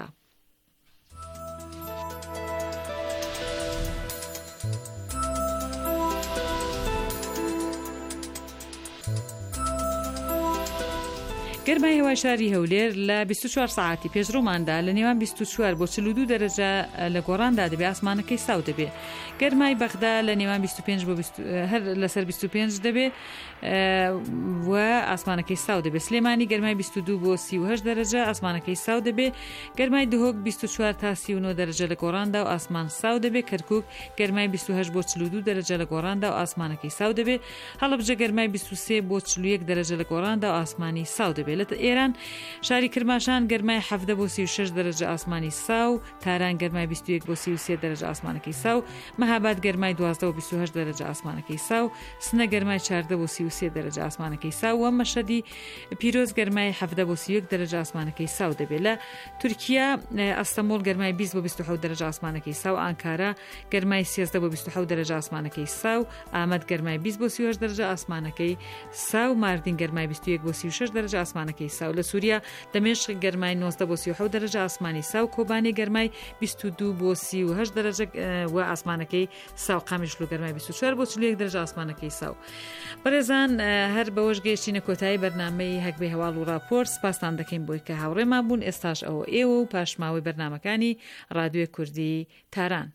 گەرمای هەوای شاری هەولێر لە بیست و چوار سەعاتی پێشڕۆماندا لە نێوان بیست و چوار بۆ چل و دوو دەرەجە لە گۆڕاندا دەبێ ئاسمانەکەی ساو دەبێ. گەرمای بەغدا لە نێوان بیست و پێنج بۆ هەر لەسەر بیست و پێنج دەبێ و ئاسمانەکەی ساو دەبێ. سلێمانی گەرمای بیست و دوو بۆ سی و هەشت دەرەجە ئاسمانەکەی ساو دەبێ. گەرمای دهۆک بیست و چوار تا سی و نۆ دەرەجە لە گۆڕاندا و ئاسمان ساو دەبێ. کەرکووک گەرمای بیست و هەشت بۆ چل و دوو دەرەجە لە گۆڕاندا و ئاسمانەکەی ساو دەبێ. هەڵەبجە گەرمای بیست و سێ بۆ چل و یەک دەرەجە لە گۆڕاندا و ئاسمانی ساو دەبێ. لە ئێران شاری کرماشان گەرمای حەفدە بۆ سی و شەش دەرەجە ئاسمانی ساو، تاران گەرمای بیست و یەک بۆ سی و سێ دەرەجە ئاسمانەکەی ساو، مەهاباد گەرمای دوازدە بۆ بیست و هەشت دەرەجە ئاسمانەکەی ساو، سنە گەرمای چاردە بۆ سی و سێ دەرەجە ئاسمانەکەی ساو و مەشەدی پیرۆز گەرمای حەفدە بۆ سی و یەک دەرەجە ئاسمانەکەی ساو دەبێت. لە تورکیا ئەستەمبۆڵ گەرمای بیست بۆ بیست و حەوت دەرەجە ئاسمانەکەی ساو، ئانکارا گەرمای سیزدە بۆ بیست و حەوت دەرەجە ئاسمانەکەی ساو، ئامەد گەرمای بیست بۆ سی و هەشت دەرەجە ئاسمانەکەی ساو، ماردین گەرمای بیست و یەک بۆ سی و شەش دەرەجە ئاسمانەکەی ساو. لە سووریا دەمێشق گەرمای نۆزدە بۆ سی و حەوت دەرەجە ئاسمانی ساو، کۆبانێ گەرمای بیست و دوو بۆ سی و هەشت دەرەجە و ئاسمانەکەی ساو، قامیشلو گەرمای بیست و چوار بۆ چل و یەک دەرەجە ئاسمانەکەی ساو. بەڕێزان هەر بەوەش گەیشتینە کۆتایی بەرنامەی هەکبەی هەواڵ و راپۆرت. سپاسان دەکەین بۆی کە هاوڕێمان بوون. ئێستاش ئەوە ئێوە و پاشماوەی بەرنامەکانی ڕادیۆی کوردی تاران.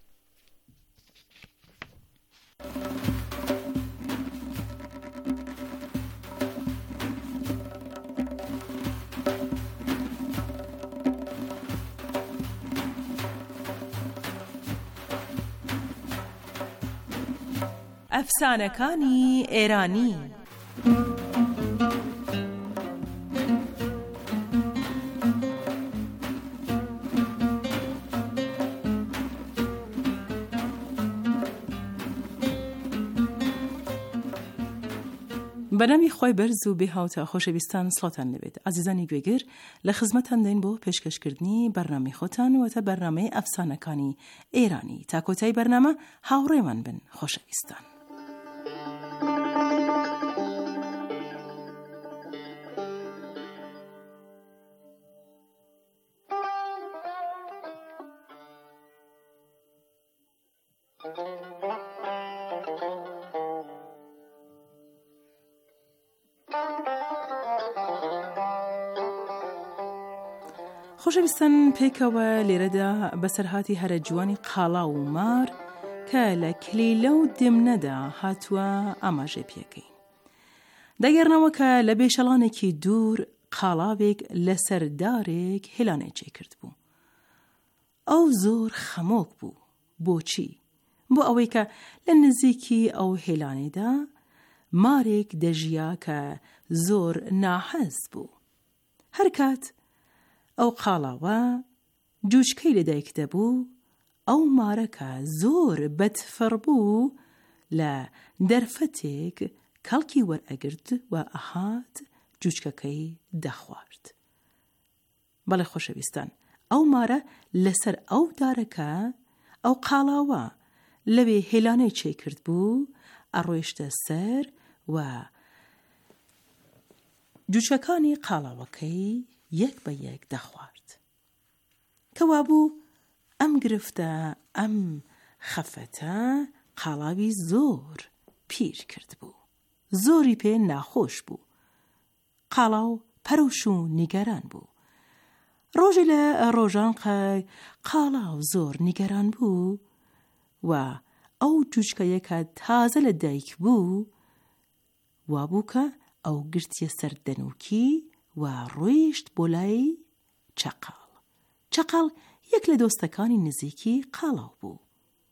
ئەفسانەکانی ئێرانی. بەنامی خۆی بەرز و بێهاوتە خۆشەویستان سڵاتان لەبێت. عزیزانی گوێگر لە خزمەتان دەین بۆ پێشکەشکردنی بەرنامەی خۆتان واتە بەرنامەی ئەفسانەکانی ئێرانی. تا کۆتایی بەرنامە هاوڕێمان بن خۆشەویستان. خۆشەویستان پێکەوە لێرەدا بەسەرهاتی هەرە جوانی قاڵا و مار کە لە کلیلە و دمنەدا هاتووە ئاماژێ پێکەین. دەگەڕنەوە کە لە بێشەڵانێکی دوور قاڵاوێک لەسەر دارێک هێلانێ چێ کرد بوو. ئەو زۆر خەمۆک بوو. بۆچی؟ بۆ ئەوەی کە لە نزیکی ئەو هێلانێدا مارێک دەژیا کە زۆر ناحەز بوو. هەر کات ئەو قاڵاوە جوچکەی لەدایک دەبوو، ئەو مارەکە زۆر بەدفەڕ بوو لە دەرفەتێک کەڵکی وەرئەگرت و ئەهات جوچکەکەی دەخوارد. بەڵێ خۆشەویستان، ئەو مارە لەسەر ئەو دارەکە ئەو قاڵاوە لەوێ هێلانەی چێ کرد بوو، ئەڕۆیشتە سەر و جوچکەکانی قاڵاوەکەی یەک بە یەک دەخوارد. کەوابوو ئەم گرفتە ئەم خەفەتە قاڵاوی زۆر پیر کرد بوو. زۆری پێ ناخۆش بوو. قاڵاو پەرۆش و نیگەران بوو. ڕۆژێ لە ڕۆژان قاڵاو زۆر نیگەران بوو و ئەو جوچکەیە کە تازە لە دایک بوو وابوو کە ئەو گرتیە سەر دەنووکی و ڕۆیشت بۆ لای چەقاڵ. چەقاڵ یەک لە دۆستەکانی نزیکی قاڵاو بوو.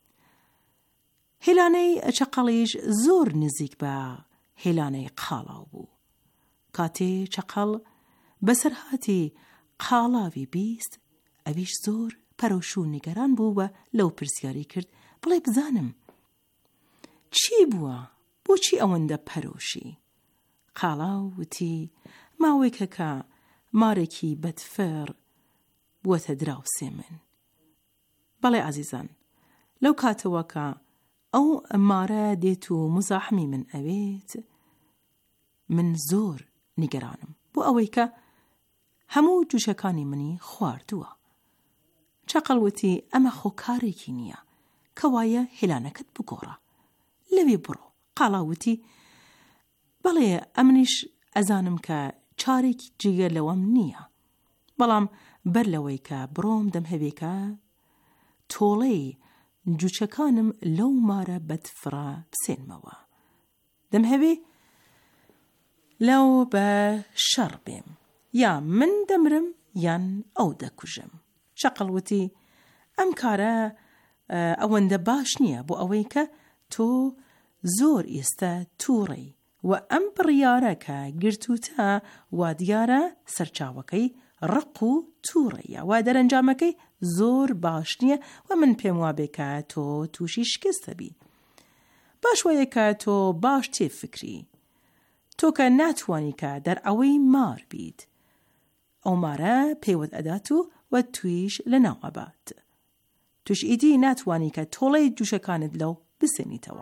هێلانەی چەقاڵیش زۆر نزیک بە هێلانەی قاڵاو بوو. کاتێ چەقاڵ بەسەرهاتی قاڵاوی بیست، ئەویش زۆر پەرۆش و نیگەران بوو و لەو پرسیاری کرد بڵێ بزانم چی بووە؟ بۆچی ئەوەندە پەرۆشی؟ قاڵاو وتی ماوەیەکە کە مارێکی بەدفەر بووەتە دراوسێ من. بەڵێ عەزیزان، لەو کاتەوە کە ئەو مارە دێت و مزاحمی من ئەوێت، من زۆر نیگەرانم بۆ ئەوەی کە هەموو جوشەکانی منی خواردووە. چەقاڵ وتی ئەمە خۆکارێکی نییە، کەوایە هێلانەکەت بگۆڕە، لەوێ بڕۆ. قاڵاو وتی بەڵێ ئەمنیش ئەزانم کە چارێکی جگە لەوەم نییە، بەڵام بەر لەوەی کە بڕۆم دەمهەوێکە تۆڵەی جوچەکانم لەو مارە بەدفڕە بسێنمەوە. دەمهەوێ لەو بە شەڕ بێم، یا من دەمرم یان ئەو دەکوژم. چەقاڵ وتی ئەم کارە ئەوەندە باش نییە بۆ ئەوەی کە تۆ زۆر ئێستا تووڕی و ئەم بڕیارە کە گرتوتە وا دیارە سەرچاوەکەی ڕق و تووڕیە و دەرەنجامەکەی زۆر باش نییە و من پێم وابێ کە تۆ تووشی شکستە بی. باش وایە کە تۆ باش تێفکری، تۆ کە ناتوانی کە دەرئەوەی مار بیت، ئەو مارە پێوت ئەدات و و تویش لە ناو ئەبات. توش ئیدی ناتوانی کە تۆڵەی جوشەکانت لەو بسێنیتەوە.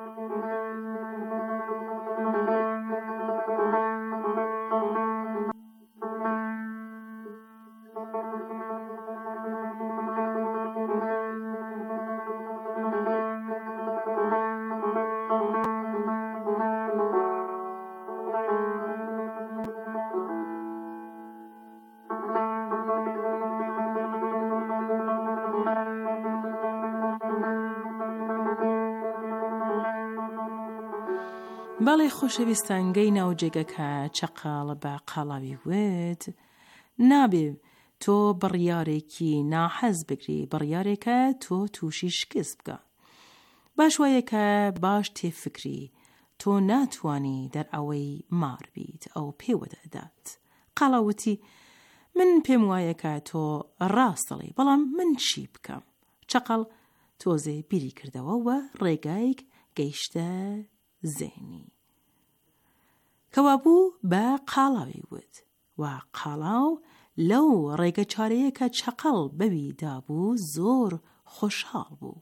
باڵێ خۆشەویستان، گەینە و جێگەکە چەقاڵ بە قاڵاوی وت نابێ تۆ بڕیارێکی ناحەز بگری، بڕیارێکە تۆ تووشی شکست بکە. باش وایە کە باش تێفکری، تۆ ناتوانی دەرئەوەی مار بیت، ئەو پێوەدە ئەدات. قاڵاو وتی من پێم وایە کە تۆ ڕاست دەڵێی، بەڵام من چی بکەم؟ چەقاڵ تۆزێ بیری کردەوە و ڕێگایەک گەیشتە زێنی. کەوابوو بە قاڵاوی وت و قاڵاو لەو ڕێگە چارەیە کە چەقاڵ بەوی دابوو زۆر خۆشحاڵ بوو.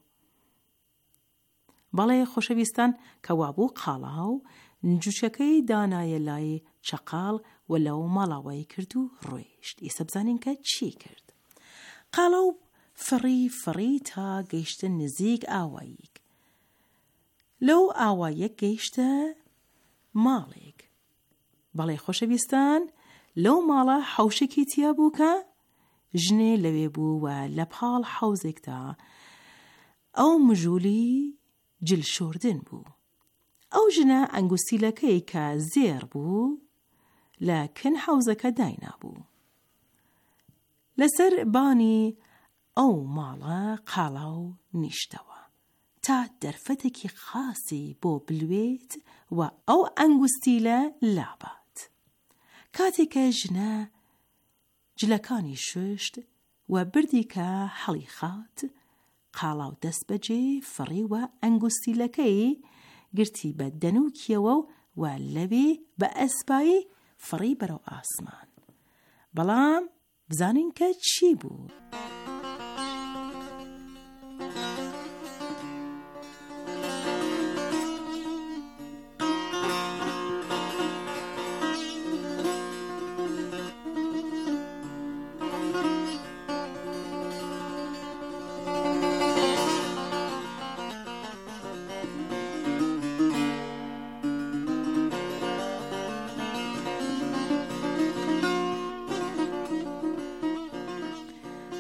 بەڵێ خۆشەویستان، کەوابوو قاڵاو جوچەکەی دانایە لای چەقاڵ و لەو ماڵاوایی کرد و ڕۆیشت. ئێستا بزانین کە چی کرد. قاڵاو فڕی فڕی تا گەیشتە نزیک ئاواییک. لەو ئاوایەک گەیشتە ماڵێک. بەڵێ خۆشەویستان، لەو ماڵە حەوشێکی تیا بوو کە ژنێ لەوێ بوو و لە پاڵ حەوزێکدا ئەو مژوولی جل شۆردن بوو. ئەو ژنە ئەنگوستیلەکەی کە زێر بوو لە کن حەوزەکە داینا بوو. لەسەر بانی ئەو ماڵە قاڵاو نیشتەوە تا دەرفەتێکی خاصی بۆ بلوێت و ئەو ئەنگوستیلە لابات. کاتێکە ژنە جلەکانی شوشت و بردی کە هەڵی خات، قاڵاو دەست بەجێ فڕی و ئەنگوستیلەکەی گرتی بە دەنووکیەوە و لەوێ بە ئەسپایی فڕی بەرەو ئاسمان. بەڵام بزانین کە چی بوو.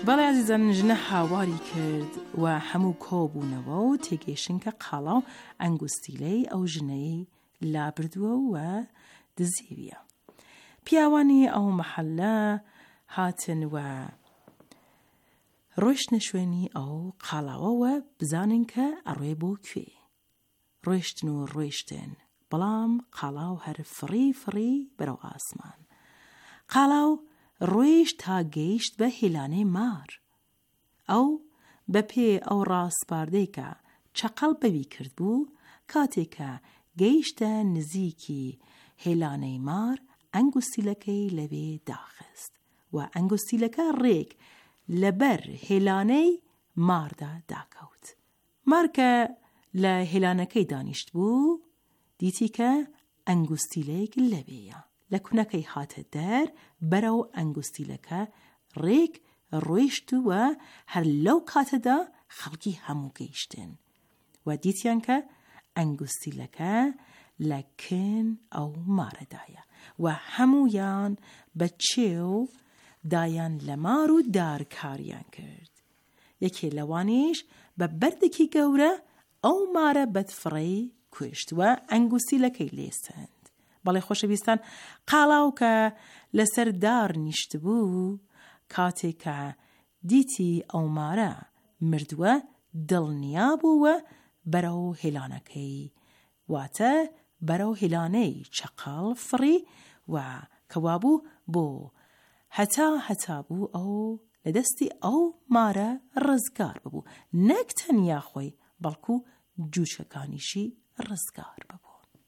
بەڵێ عزیزان ژنە هاواری کرد و هەموو کۆبوونەوە و تێگەیشتن کە قاڵا و ئەنگوستیلەی ئەو ژنەی لابردووە و دزیویە. پیاوانی ئەو مەحەلە هاتن و ڕۆیشتنە شوێنی ئەو قاڵاوەوە بزانن کە ئەڕۆێ بۆ کوێ. ڕۆیشتن و ڕۆیشتن بەڵام قاڵاو هەر فڕی فڕی بەرەو ئاسمان. قاڵاو ڕۆیشت تا گەیشت بە هێلانەی مار. ئەو بە پێ ئەو ڕاستپاردەی کە چەقەڵ بەوی کرد بوو کاتێکە گەیشتە نزیکی هێلانەی مار ئەنگوستیلەکەی لەوێ داخست و ئەنگوستیلەکە ڕێک لەبەر هێلانەی ماردا داکەوت. مارکە لە هێلانەکەی دانیشت بوو دیتی کە ئەنگوستیلەیەک لەوێیە. لە کونەکەی هاتە دەر بەرەو ئەنگوستیلەکە ڕێک ڕۆیشت و هەر لەو کاتەدا خەڵکی هەموو گەیشتن و دیتیان کە ئەنگوستیلەکە لە کن ئەو مارەدایە و هەموویان بە چێو دایان لە مار و دارکاریان کرد. یەکێ لەوانیش بە بەردێکی گەورە ئەو مارە بەدفڕەی کوشت و ئەنگوستیلەکەی لێستند. بەڵێ خۆشەویستان قاڵاو کە لەسەر دار نیشت بوو کاتێکە دیتی ئەو مارە مردووە دڵنیا بووە بەرەو هێلانەکەی واتە بەرەو هێلانەی چەقاڵ فڕی و کەوابوو بۆ هەتا هەتا بوو ئەو لە دەستی ئەو مارە ڕزگار ببوو. نەک تەنیا خۆی بەڵکو جوچەکانیشی ڕزگار ببوو.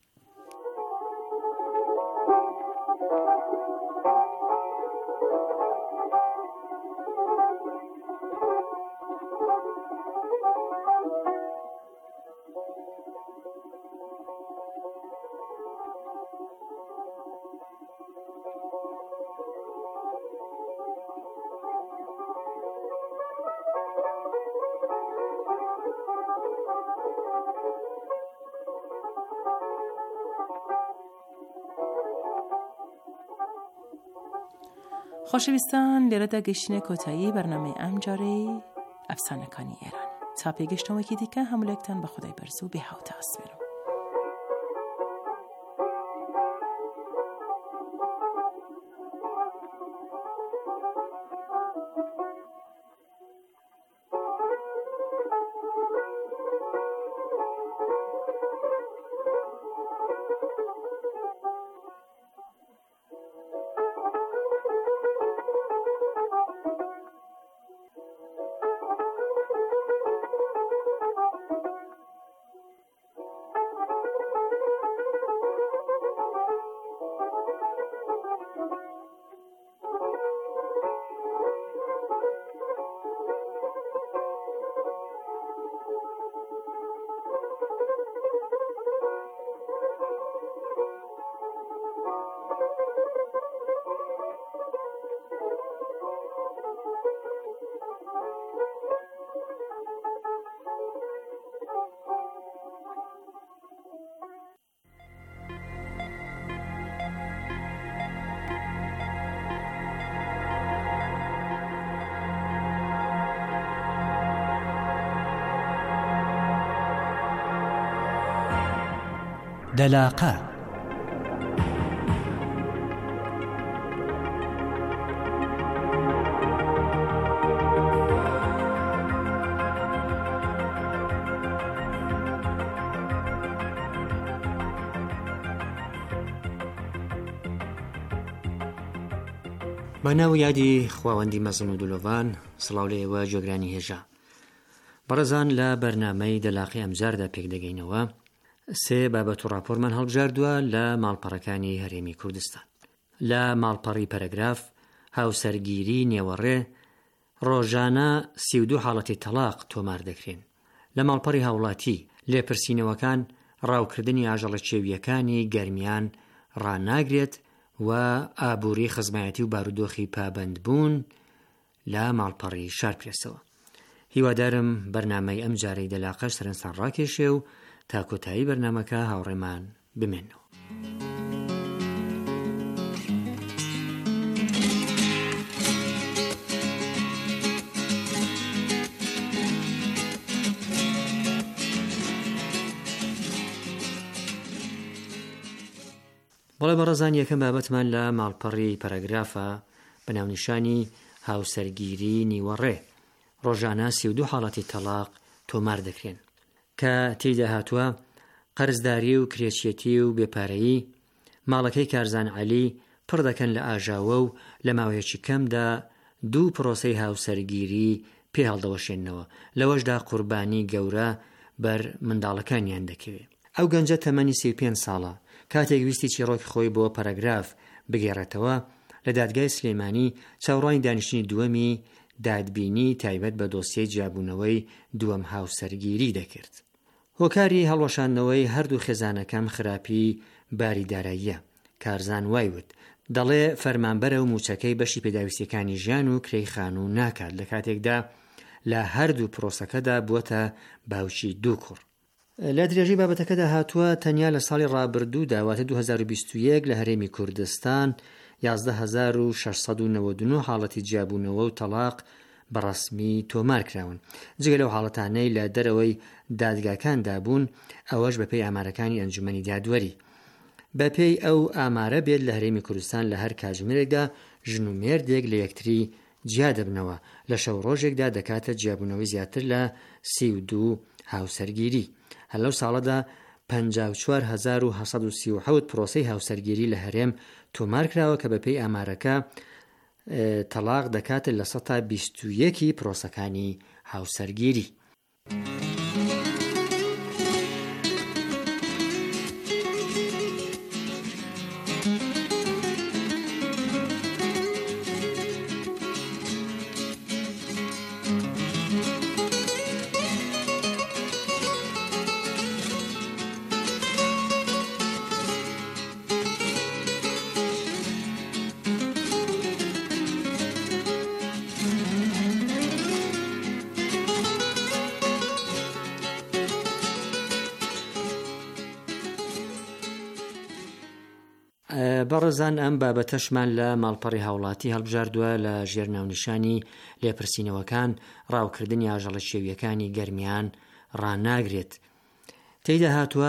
خۆشەویستان لێرەدا گەشتنە کۆتایی بەرنامەی ئەم جارەی ئەفسانەکانی ئێران. تا پێگەشتنەوەیەکی دیکە هەموولاکتان بە خودای بەرز و بێهاوتە ئەسپێرم. دەلاقە بەناو یادی خواوەندی مەزن و دولۆڤان سڵاو لە ئێوە جۆگرانی هێژە. بەڕێزان لە بەرنامەی دەلاقی ئەمجاردا پێک دەگەینەوە سێ بابەت و ڕاپۆرمان هەڵبژاردووە لە ماڵپەڕەکانی هەرێمی کوردستان. لە ماڵپەڕی پەرەگراف هاوسەرگیری نێوەڕێ ڕۆژانە سی و دوو حاڵەتی تەلاق تۆمار دەکرێن. لە ماڵپەڕی هاوڵاتی لێپرسینەوەکان ڕاوکردنی ئاژەڵە چێویەکانی گەرمیان ڕاناگرێت و ئابووری خزمایەتی و بارودۆخی پابند بوون لە ماڵپەڕی شارپرسەوە. هیوادارم بەرنامەی ئەم جارەی دەلاقەش سەرنجتان ڕاکێشێ و تا کۆتایی بەرنامەکە هاوڕێمان بمێنەوە. بەڵێ بەڕێزان یەکەم بابەتمان لە ماڵپەڕی پەرەگرافە بە ناونیشانی هاوسەرگیری نیوەڕێ ڕۆژانە سی و دوو حاڵەتی تەلاق تۆمار دەکرێن کە تێیدا هاتووە قەرزداری و کرێچێتی و بێپارەیی ماڵەکەی کارزان عەلی پڕ دەکەن لە ئاژاوە و لە ماوەیەکی کەمدا دوو پرۆسەی هاوسەرگیری پێ هەڵدەوەشێنەوە لەوەشدا قوربانی گەورە بەر منداڵەکانیان دەکەوێت. ئەو گەنجە تەمەنی سی و پێنج ساڵە کاتێک ویستی چیرۆکی خۆی بۆ پەرەگراف بگێڕێتەوە لە دادگای سلێمانی چاوەڕوانی دانیشتنی دووەمی دادبینی تایبەت بە دۆسیەی جیابوونەوەی دووەم هاوسەرگیری دەکرد. هۆکاری هەڵوەشاندنەوەی هەردوو خێزانەکەم خراپی باری داراییە. کارزان وایوت دەڵێ فەرمانبەرە و موچەکەی بەشی پێداویستیەکانی ژیان و کرێی خانوو ناکات لە کاتێکدا لە هەردوو پرۆسەکەدا بووەتە باوکی دوو کوڕ. لە درێژەی بابەتەکەدا هاتووە تەنیا لە ساڵی ڕابردوو داواتە دوو هەزار و بیست و یەک لە هەرێمی کوردستان یازدە هەزار و شەش سەد و نەوەد و نۆ حاڵەتی جیابوونەوە و تەلاق بەڕەسمی تۆمار کراون. جگە لەو حاڵەتانەی لە دەرەوەی دادگاکاندا بوون ئەوەش بەپێی ئامارەکانی ئەنجومەنی دادوەری. بەپێی ئەو ئامارە بێت لە هەرێمی کوردستان لە هەر کاتژمێرێکدا ژن و مێردێک لە یەکتری جیا دەبنەوە لە شەو ڕۆژێکدا دەکاتە جیابوونەوەی زیاتر لە سی و دوو هاوسەرگیری. هەر لەو ساڵەدا پەنجا و چوار هەزار و هەسەد و سی و حەوت پرۆسەی هاوسەرگیری لە هەرێم تۆمار کراوە کە بەپێی ئامارەکە تەلاق دەکاتە لە سەد تا بیست و یەکی پرۆسەکانی هاوسەرگیری. بەڕێزان ئەم بابەتەشمان لە ماڵپەڕی هاوڵاتی هەڵبژاردووە لە ژێر ناونیشانی لێپرسینەوەکان ڕاوکردنی ئاژەڵە شێویەکانی گەرمیان ڕاناگرێت. تێیدا هاتووە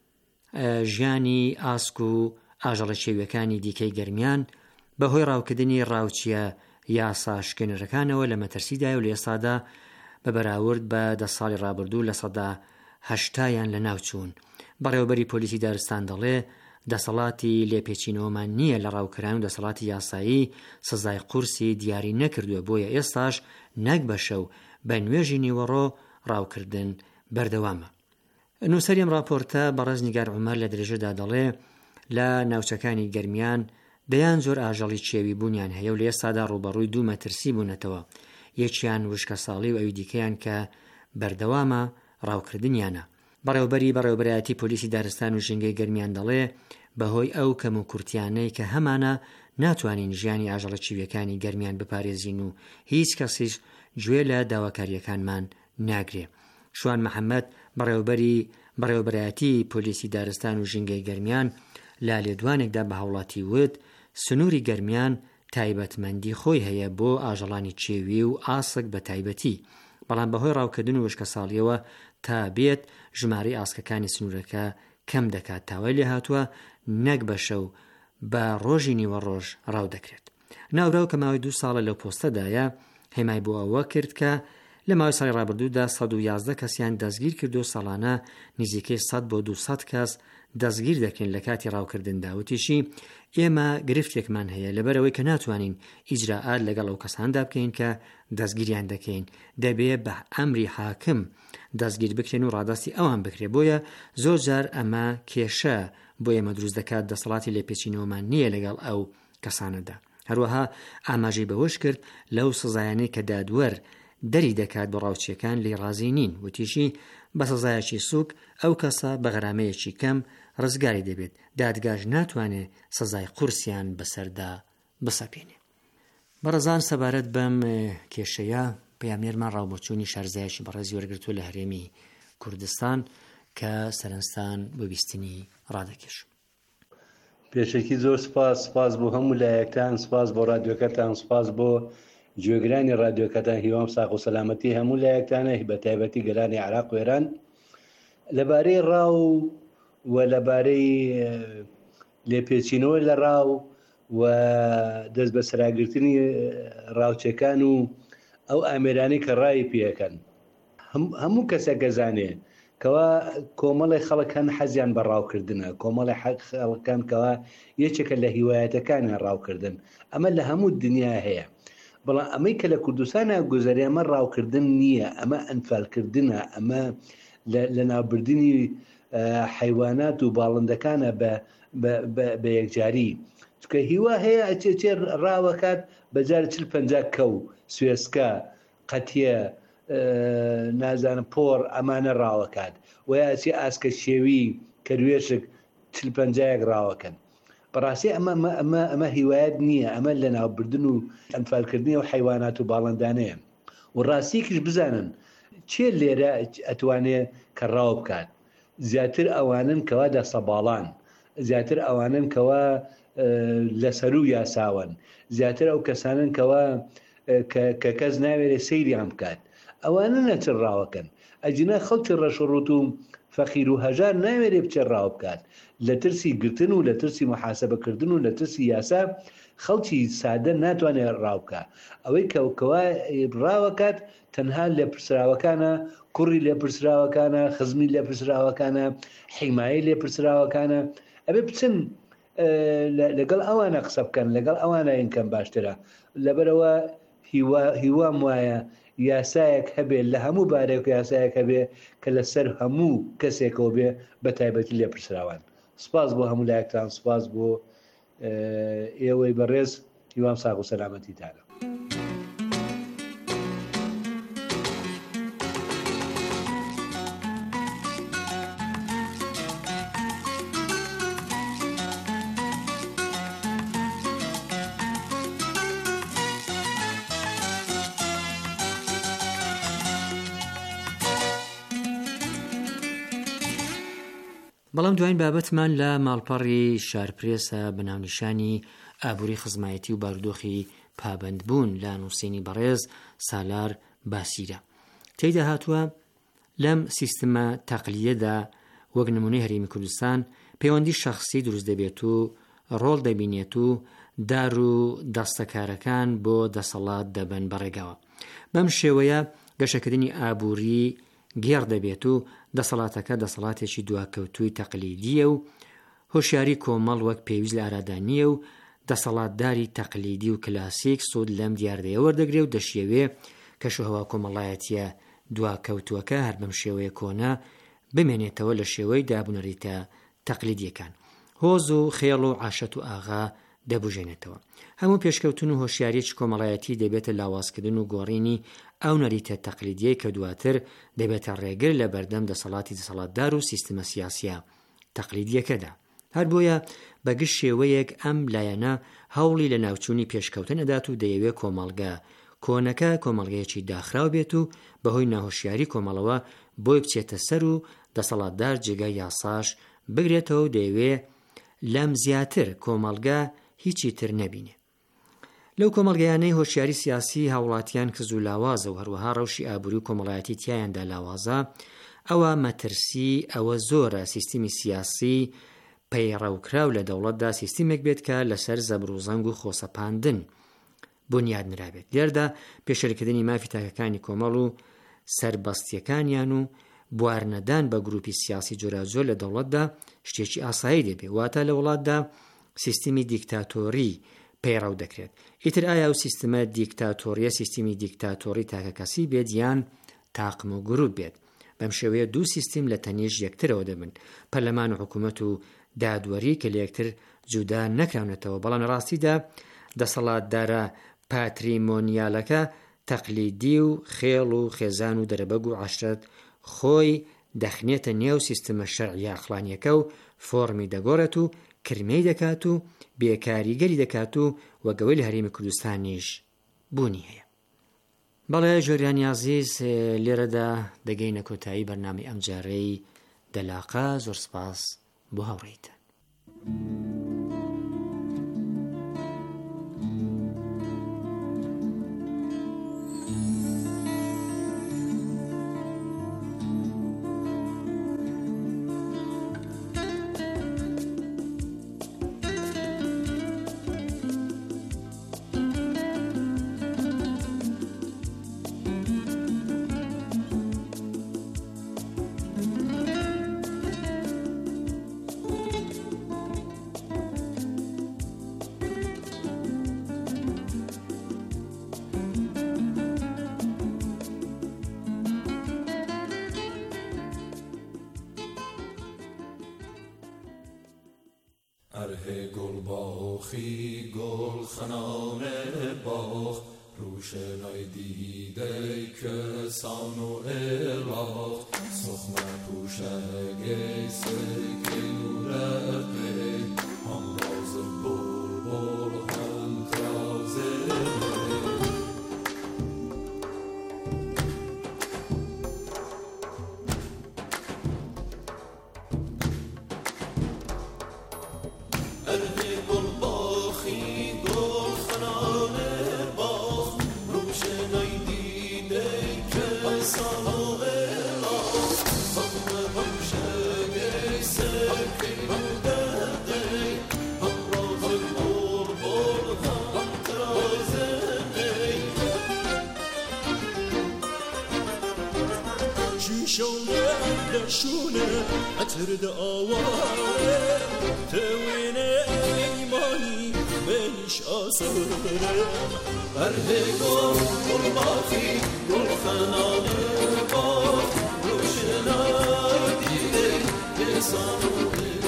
ژیانی ئاسک و ئاژەڵە شێویەکانی دیکەی گەرمیان بەهۆی ڕاوکردنی ڕاوچیە یاسا شکێنەرەکانەوە لە مەترسیدای و لە ئێستادا بە بەراورد بە دە ساڵی ڕابردوو لە سەدا هەشتایان لە ناوچوون. بەڕێوەبەری پۆلیسی دارستان دەڵێ دەسەڵاتی لێپێچینەوەمان نییە لە ڕاوکردن و دەسەڵاتی یاسایی سزای قورسی دیاری نەکردووە بۆیە ئێستاش نەک بەشە و بە نوێژی نیوەڕۆ ڕاوکردن بەردەوامە. نووسەریم راپۆرتە بەڕێز نیگار عومەر لە درێژەدا دەڵێ لە ناوچەکانی گەرمیان دەیان زۆر ئاژەڵی چێوی بوونیان هەیە و لە ئێستادا ڕوبەڕووی دوو مەترسی بوونەتەوە، یەکیان وشکە ساڵی و ئەوی دیکەیان کە بەردەوامە ڕاوکردنیانە. بەڕێوبەری بەڕێوبەرایەتی پۆلیسی دارستان و ژینگەی گەرمیان دەڵێ بەهۆی ئەو کەم و کورتیانەی کە هەمانە ناتوانین ژیانی ئاژەڵە چێویەکانی گەرمیان بپارێزین و هیچ کەسیش گوێ لە داواکاریەکانمان ناگرێ. شوان محەممەد بەڕێوبەری بەڕێوبەرایەتی پۆلیسی دارستان و ژینگەی گەرمیان لا لێدوانێکدا بە هەوڵاتی وت سنووری گەرمیان تایبەتمەندی خۆی هەیە بۆ ئاژەڵانی چێوی و ئاسک بە تایبەتی، بەڵام بەهۆی ڕاوکردن و وشکە ساڵیەوە تا بێت ژمارەی ئاسکەکانی سنوورەکە کەم دەکات تاوای لێ هاتووە نەک بەشە و بە ڕۆژی نیوە ڕۆژ ڕاو دەکرێت. ناوراو کە ماوەی دوو ساڵە لەو پۆستەدایە هێمای بۆ ئەوە کرد کە لە ماوەی ساڵی ڕابردوودا سەد و یازدە کەسیان دەستگیر کرد و ساڵانە نزیکەی سەد بۆ دووسەد کەس دەستگیر دەکەن لە کاتی ڕاوکردندا. وتیشی ئێمە گرفتێکمان هەیە لەبەرەوەی کە ناتوانین ئیجراعات لەگەڵ ئەو کەساندا بکەین کە دەستگیریان دەکەین، دەبێت بە ئەمری حاکم دەستگیر بکرێن و ڕاداستی ئەوان بکرێ. بۆیە زۆر جار ئەمە کێشە بۆ ئێمە دروست دەکات دەسەڵاتی لێپێچینەوەمان نییە لەگەڵ ئەو کەسانەدا. هەروەها ئاماژەی بەوەش کرد لەو سزایانەی کە دادوەر دەری دەکات بە ڕاوچیەکان لێ ڕازی نین، وتیشی بە سزایەکی سووک ئەو کەسە بە غەرامەیەکی کەم ڕزگاری دەبێت، دادگاش ناتوانێت سزای قورسیان بەسەردا بسەپێنێ. بەڕێزان سەبارەت بەم کێشەیە پەیامێرمان ڕاوبۆچوونی شارزایەکی بەڕێزی وەرگرتووە لە هەرێمی کوردستان کە سەرنجستان بۆ بیستنی ڕادەکێش. پێشێکی زۆر سپاس سپاس بۆ هەموو لایەکتان، سپاس بۆ ڕادیۆکەتان، سپاس بۆ گوێگرانی ڕادیۆکەتان، هیوام ساق و سەلامەتی هەموو لایەکتانە بە تایبەتی گەرانی عێراق و ئێران. لەبارەی ڕاو و لەبارەی لێپێچینەوە لە ڕاو و دەست بە سراگرتنی ڕاوچەکان و ئەو ئامێرانی کە ڕای پێەکەن. هەموو کەسێک گەزانێ کەوا کۆمەڵی خەڵک هەن حەزیان بە ڕاوکردنە، کۆمەڵی خەڵکان کەوا یەکێکە لە هیوایەتەکانیان ڕاوکردن، ئەمە لە هەموو دنیا هەیە. بەڵام ئەمەی کە لە کوردستانە گوزەری ئەمە ڕاوکردن نییە، ئەمە ئەنفالکردنە، ئەمە لە ناوبردننی حیوانات و باڵندەکانە بە یەکجاری. چکە هیوا هەیە ئەچێ ڕاوەکات بەجار چل پەنجا کەو سوێسکە قەتیە نازانم پۆڕ ئەمانە ڕاوەکات و یاچی ئاسکە شێوی کەروێشک چل پەنجایەک ڕاوەکەن. بەڕاستی ئەمە هیوایەت نییە، ئەمە لە ناوبردن و ئەنفالکردنی و حیوانات و باڵندانەیە. و ڕاستیکیش بزانن چێ لێرە ئەتوانێت کە ڕاو بکات. زیاتر ئەوانن کەوا دەسەباڵان، زیاتر ئەوانن کەوا لەسەر و یاساون، زیاتر ئەو کەسانن کەوا کە کەس ناوێرێ سەیریان بکات، ئەوانە نەچن ڕاوەکەن. ئەجینە خەڵکی ڕەشڕوت و فەقیر و هەژار ناوێرێ بچێ ڕاو بکات لە ترسی گرتن و لە ترسی محاسبەکردن و لە ترسی یاسا خەڵکی سادە ناتوانێت ڕاو بکە. ئەوەی کەوکەوە ڕاوەکات تەنها لێ پرسراوەکانە، کوڕی لێ پرسراوەکانە، خزمی لێ پرسراوەکانە، حیمایی لێ پرسراوەکانە، ئەبێ بچن لەگەڵ ئەوانە قسە بکەن، لەگەڵ ئەوانە ئینکەم باشترە. لەبەرەوە هیوام وایە یاسایەک هەبێ لە هەموو بارێک یاسایەک هەبێ کە لەسەر هەموو کەسێکەوە بێ بە تایبەتی لێ پرسراوان. سپاس بۆ هەموو لایەکتان، سپاس بۆ ئێوەی بەڕێز، هیوام ساغ و سەلامەتی تانە. بەڵام دوایین بابەتمان لە ماڵپەڕی شارپرێسە بەناونیشانی ئابووری خزمایەتی و بارودۆخی پابەندبوون لە نووسینی بەڕێز سالار باسیرە. تێیدا هاتووە لەم سیستەمە تەقلیەدا وەک نمونەی هەرێمی کوردستان پەیوەندی شەخصی دروست دەبێت و ڕۆڵ دەبینێت و دار و دەستەکارەکان بۆ دەسەڵات دەبن بەڕێگاوە. بەم شێوەیە گەشەکردنی ئابووری گێڕ دەبێت و دەسەڵاتەکە دەسەڵاتێکی دواکەوتووی تەقلیدیە و هۆشیاری کۆمەڵ وەک پێویست لە ئارادانیە و دەسەڵاتداری تەقلیدی و کلاسیک سود لەم دیاردەیە وەردەگرێ و دەشێوێ کەشوهەوا کۆمەڵایەتیە دواکەوتووەکە هەر بەم شێوەیە کۆنا بمێنێتەوە لە شێوەی دابوونەریتە تەقلیدیەکان. هۆز و خێڵ و عاشەت و ئاغا دەبوژێنێتەوە. هەموو پێشکەوتن و هۆشیاریی کۆمەڵایەتی دەبێتە لاوازکردن و گۆڕینی ئەو نەریتە تەقلیدیەی کە دواتر دەبێتە ڕێگر لە بەردەم دەسەڵاتی دەسەڵاتدار و سیستەمە سیاسیە تەقلیدیەکەدا. هەر بۆیە بەگشت شێوەیەک ئەم لایەنە هەوڵی لە ناوچوونی پێشکەوتن ئەدات و دەیەوێت کۆمەڵگە کۆنەکە کۆمەڵگەیەکی داخراو بێت و بەهۆی ناهۆشیاری کۆمەڵەوە بۆی بچێتە سەر و دەسەڵاتدار جێگای یاساش بگرێتەوە و دەیەوێت لەم زیاتر کۆمەڵگە هیچی تر نەبینێ. لەو کۆمەڵگەیانەی هۆشیاری سیاسی هاوڵاتیان کز و لاوازە و هەروەها ڕەوشی ئابووری و کۆمەڵایەتی تیایاندا لاوازە، ئەوە مەترسی ئەوە زۆرە سیستمی سیاسی پەیڕەوکراو لە دەوڵەتدا سیستمێک بێت کە لەسەر زەبر و زەنگ و خۆسەپاندن بنیاد نرابێت. لێردا پێشەرکردنی مافی تاکەکانی کۆمەڵ و سەربەستیەکانیان و بوارنەدان بە گروپی سیاسی جۆراجۆر لە دەوڵەتدا شتێکی ئاسایی دەبێت، واتە لە وڵاتدا سیستمی دیکتاتۆری پەیڕەو دەکرێت. ئیتر ئایا ئەو سیستەمە دیکتاتۆریە سیستمی دیکتاتۆری تاکە کەسی بێت یان تاقم و گروپ بێت؟ بەم شێوەیە دوو سیستم لە تەنیش یەکترەوە دەبن، پەرلەمان و حکوومەت و دادوەری کە لە یەکتر جودا نەکراونەتەوە. بەڵام لە ڕاستیدا دەسەڵاتدارە پاتریمۆنیالەکە تەقلیدی و خێڵ و خێزان و دەرەبەگ و عەشرەت خۆی دەخنێتە نێو سیستەمە شەرعی عەقلانیەکە و فۆرمی دەگۆڕێت و کرمەی دەکات و بێکاریگەری دەکات و وەگەوەی لە هەرێمی کوردستانیش بوونی هەیە. بەڵێ ژۆریانی عەزیز، لێرەدا دەگەینە کۆتایی بەرنامەی ئەمجارەی دەلاقە. زۆر سپاس بۆ هاوڕێیتان. اره گل باخی گل خنان باخ روشنای دیده که سانو الاخ سخمه پوشنگی سکنورده هم راز بول بول هم ترازه شونه عطر آواره توینه ایمانی بهش آساره اره گل گل باخی گل خنانه باخ روشنای دیده که سانو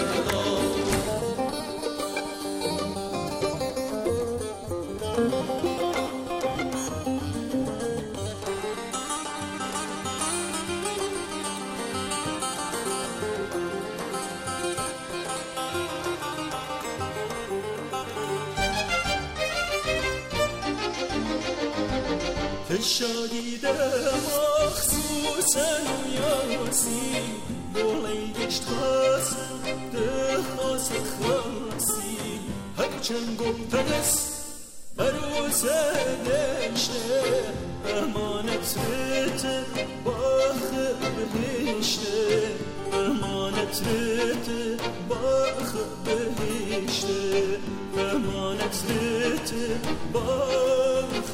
شادی در مخصوصا یاسی دولی گشت خاص ده خاص خاصی هر چند گم تنس عروس دشته امانت رت باخ بهشته امانت رت باخ بهشته امانت رت باخ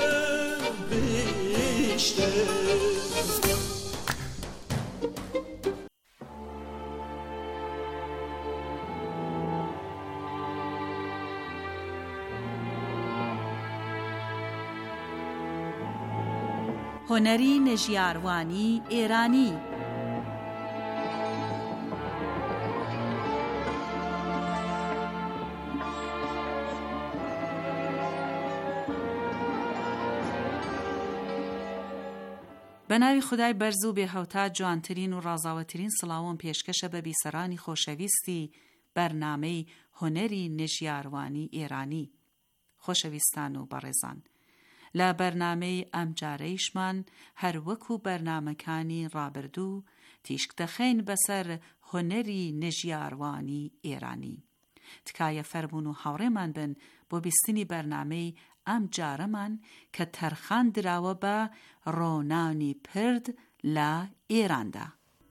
هنری نژیاروانی ئێرانی بە ناوی خودای بەرز و بێهەوتا جوانترین و ڕازاوەترین سڵاوم پێشکەشە بە بیسەرانی خۆشەویستی بەرنامەی هونەری نێژیاروانی ئێرانی. خۆشەویستان و بەڕێزان، لە بەرنامەی ئەم جارەیشمان هەر وەکو بەرنامەکانی ڕابردوو تیشک دەخەین بەسەر هونەری نێژیاروانی ئێرانی. تکایە فەرمون و هاوڕێمان بن بۆ بیستنی بەرنامەی ئەم جارەمان کە تەرخان دراوە بە ڕۆنانی پرد لە ئێراندا.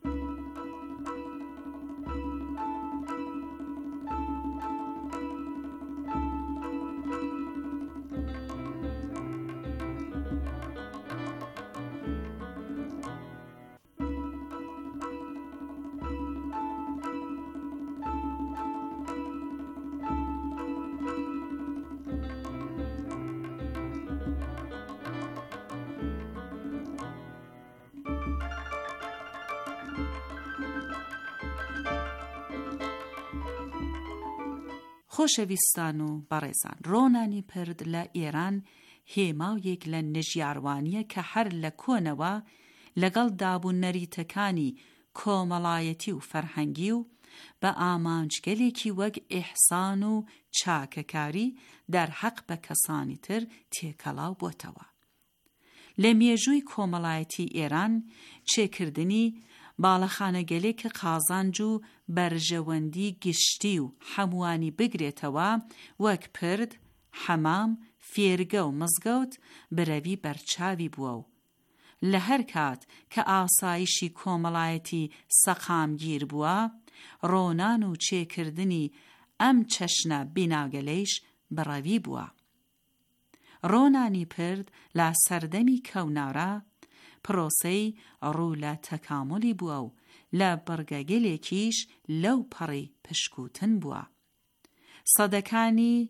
خۆشەویستان و بەڕێزان، ڕۆنانی پرد لە ئێران هێماوێک لە نێژیاروانیە کە هەر لە کۆنەوە لەگەڵ دابوون نەریتەکانی کۆمەڵایەتی و فەرهەنگی و بە ئامانجگەلێکی وەک ئیحسان و چاکەکاری دەرحەق بە کەسانی تر تێکەڵاو بۆتەوە. لە مێژووی کۆمەڵایەتی ئێران چێکردنی باڵەخانەگەلێکە قازانج و بەرژەوەندی گشتی و هەمووانی بگرێتەوە وەک پرد، حەمام، فێرگە و مزگەوت برەوی بەرچاوی بووە و لە هەر کات کە ئاسایشی کۆمەڵایەتی سەقامگیر بووە، ڕۆنان و چێکردنی ئەم چەشنە بیناگەلەیش بڕەوی بووە. ڕۆنانی پرد لە سەردەمی کەونارە پرۆسەی ڕوو لە تەکاملی بووە و لە بڕگەگەلێکیش لەو پەڕی پشکوتن بووە. سەدەکانی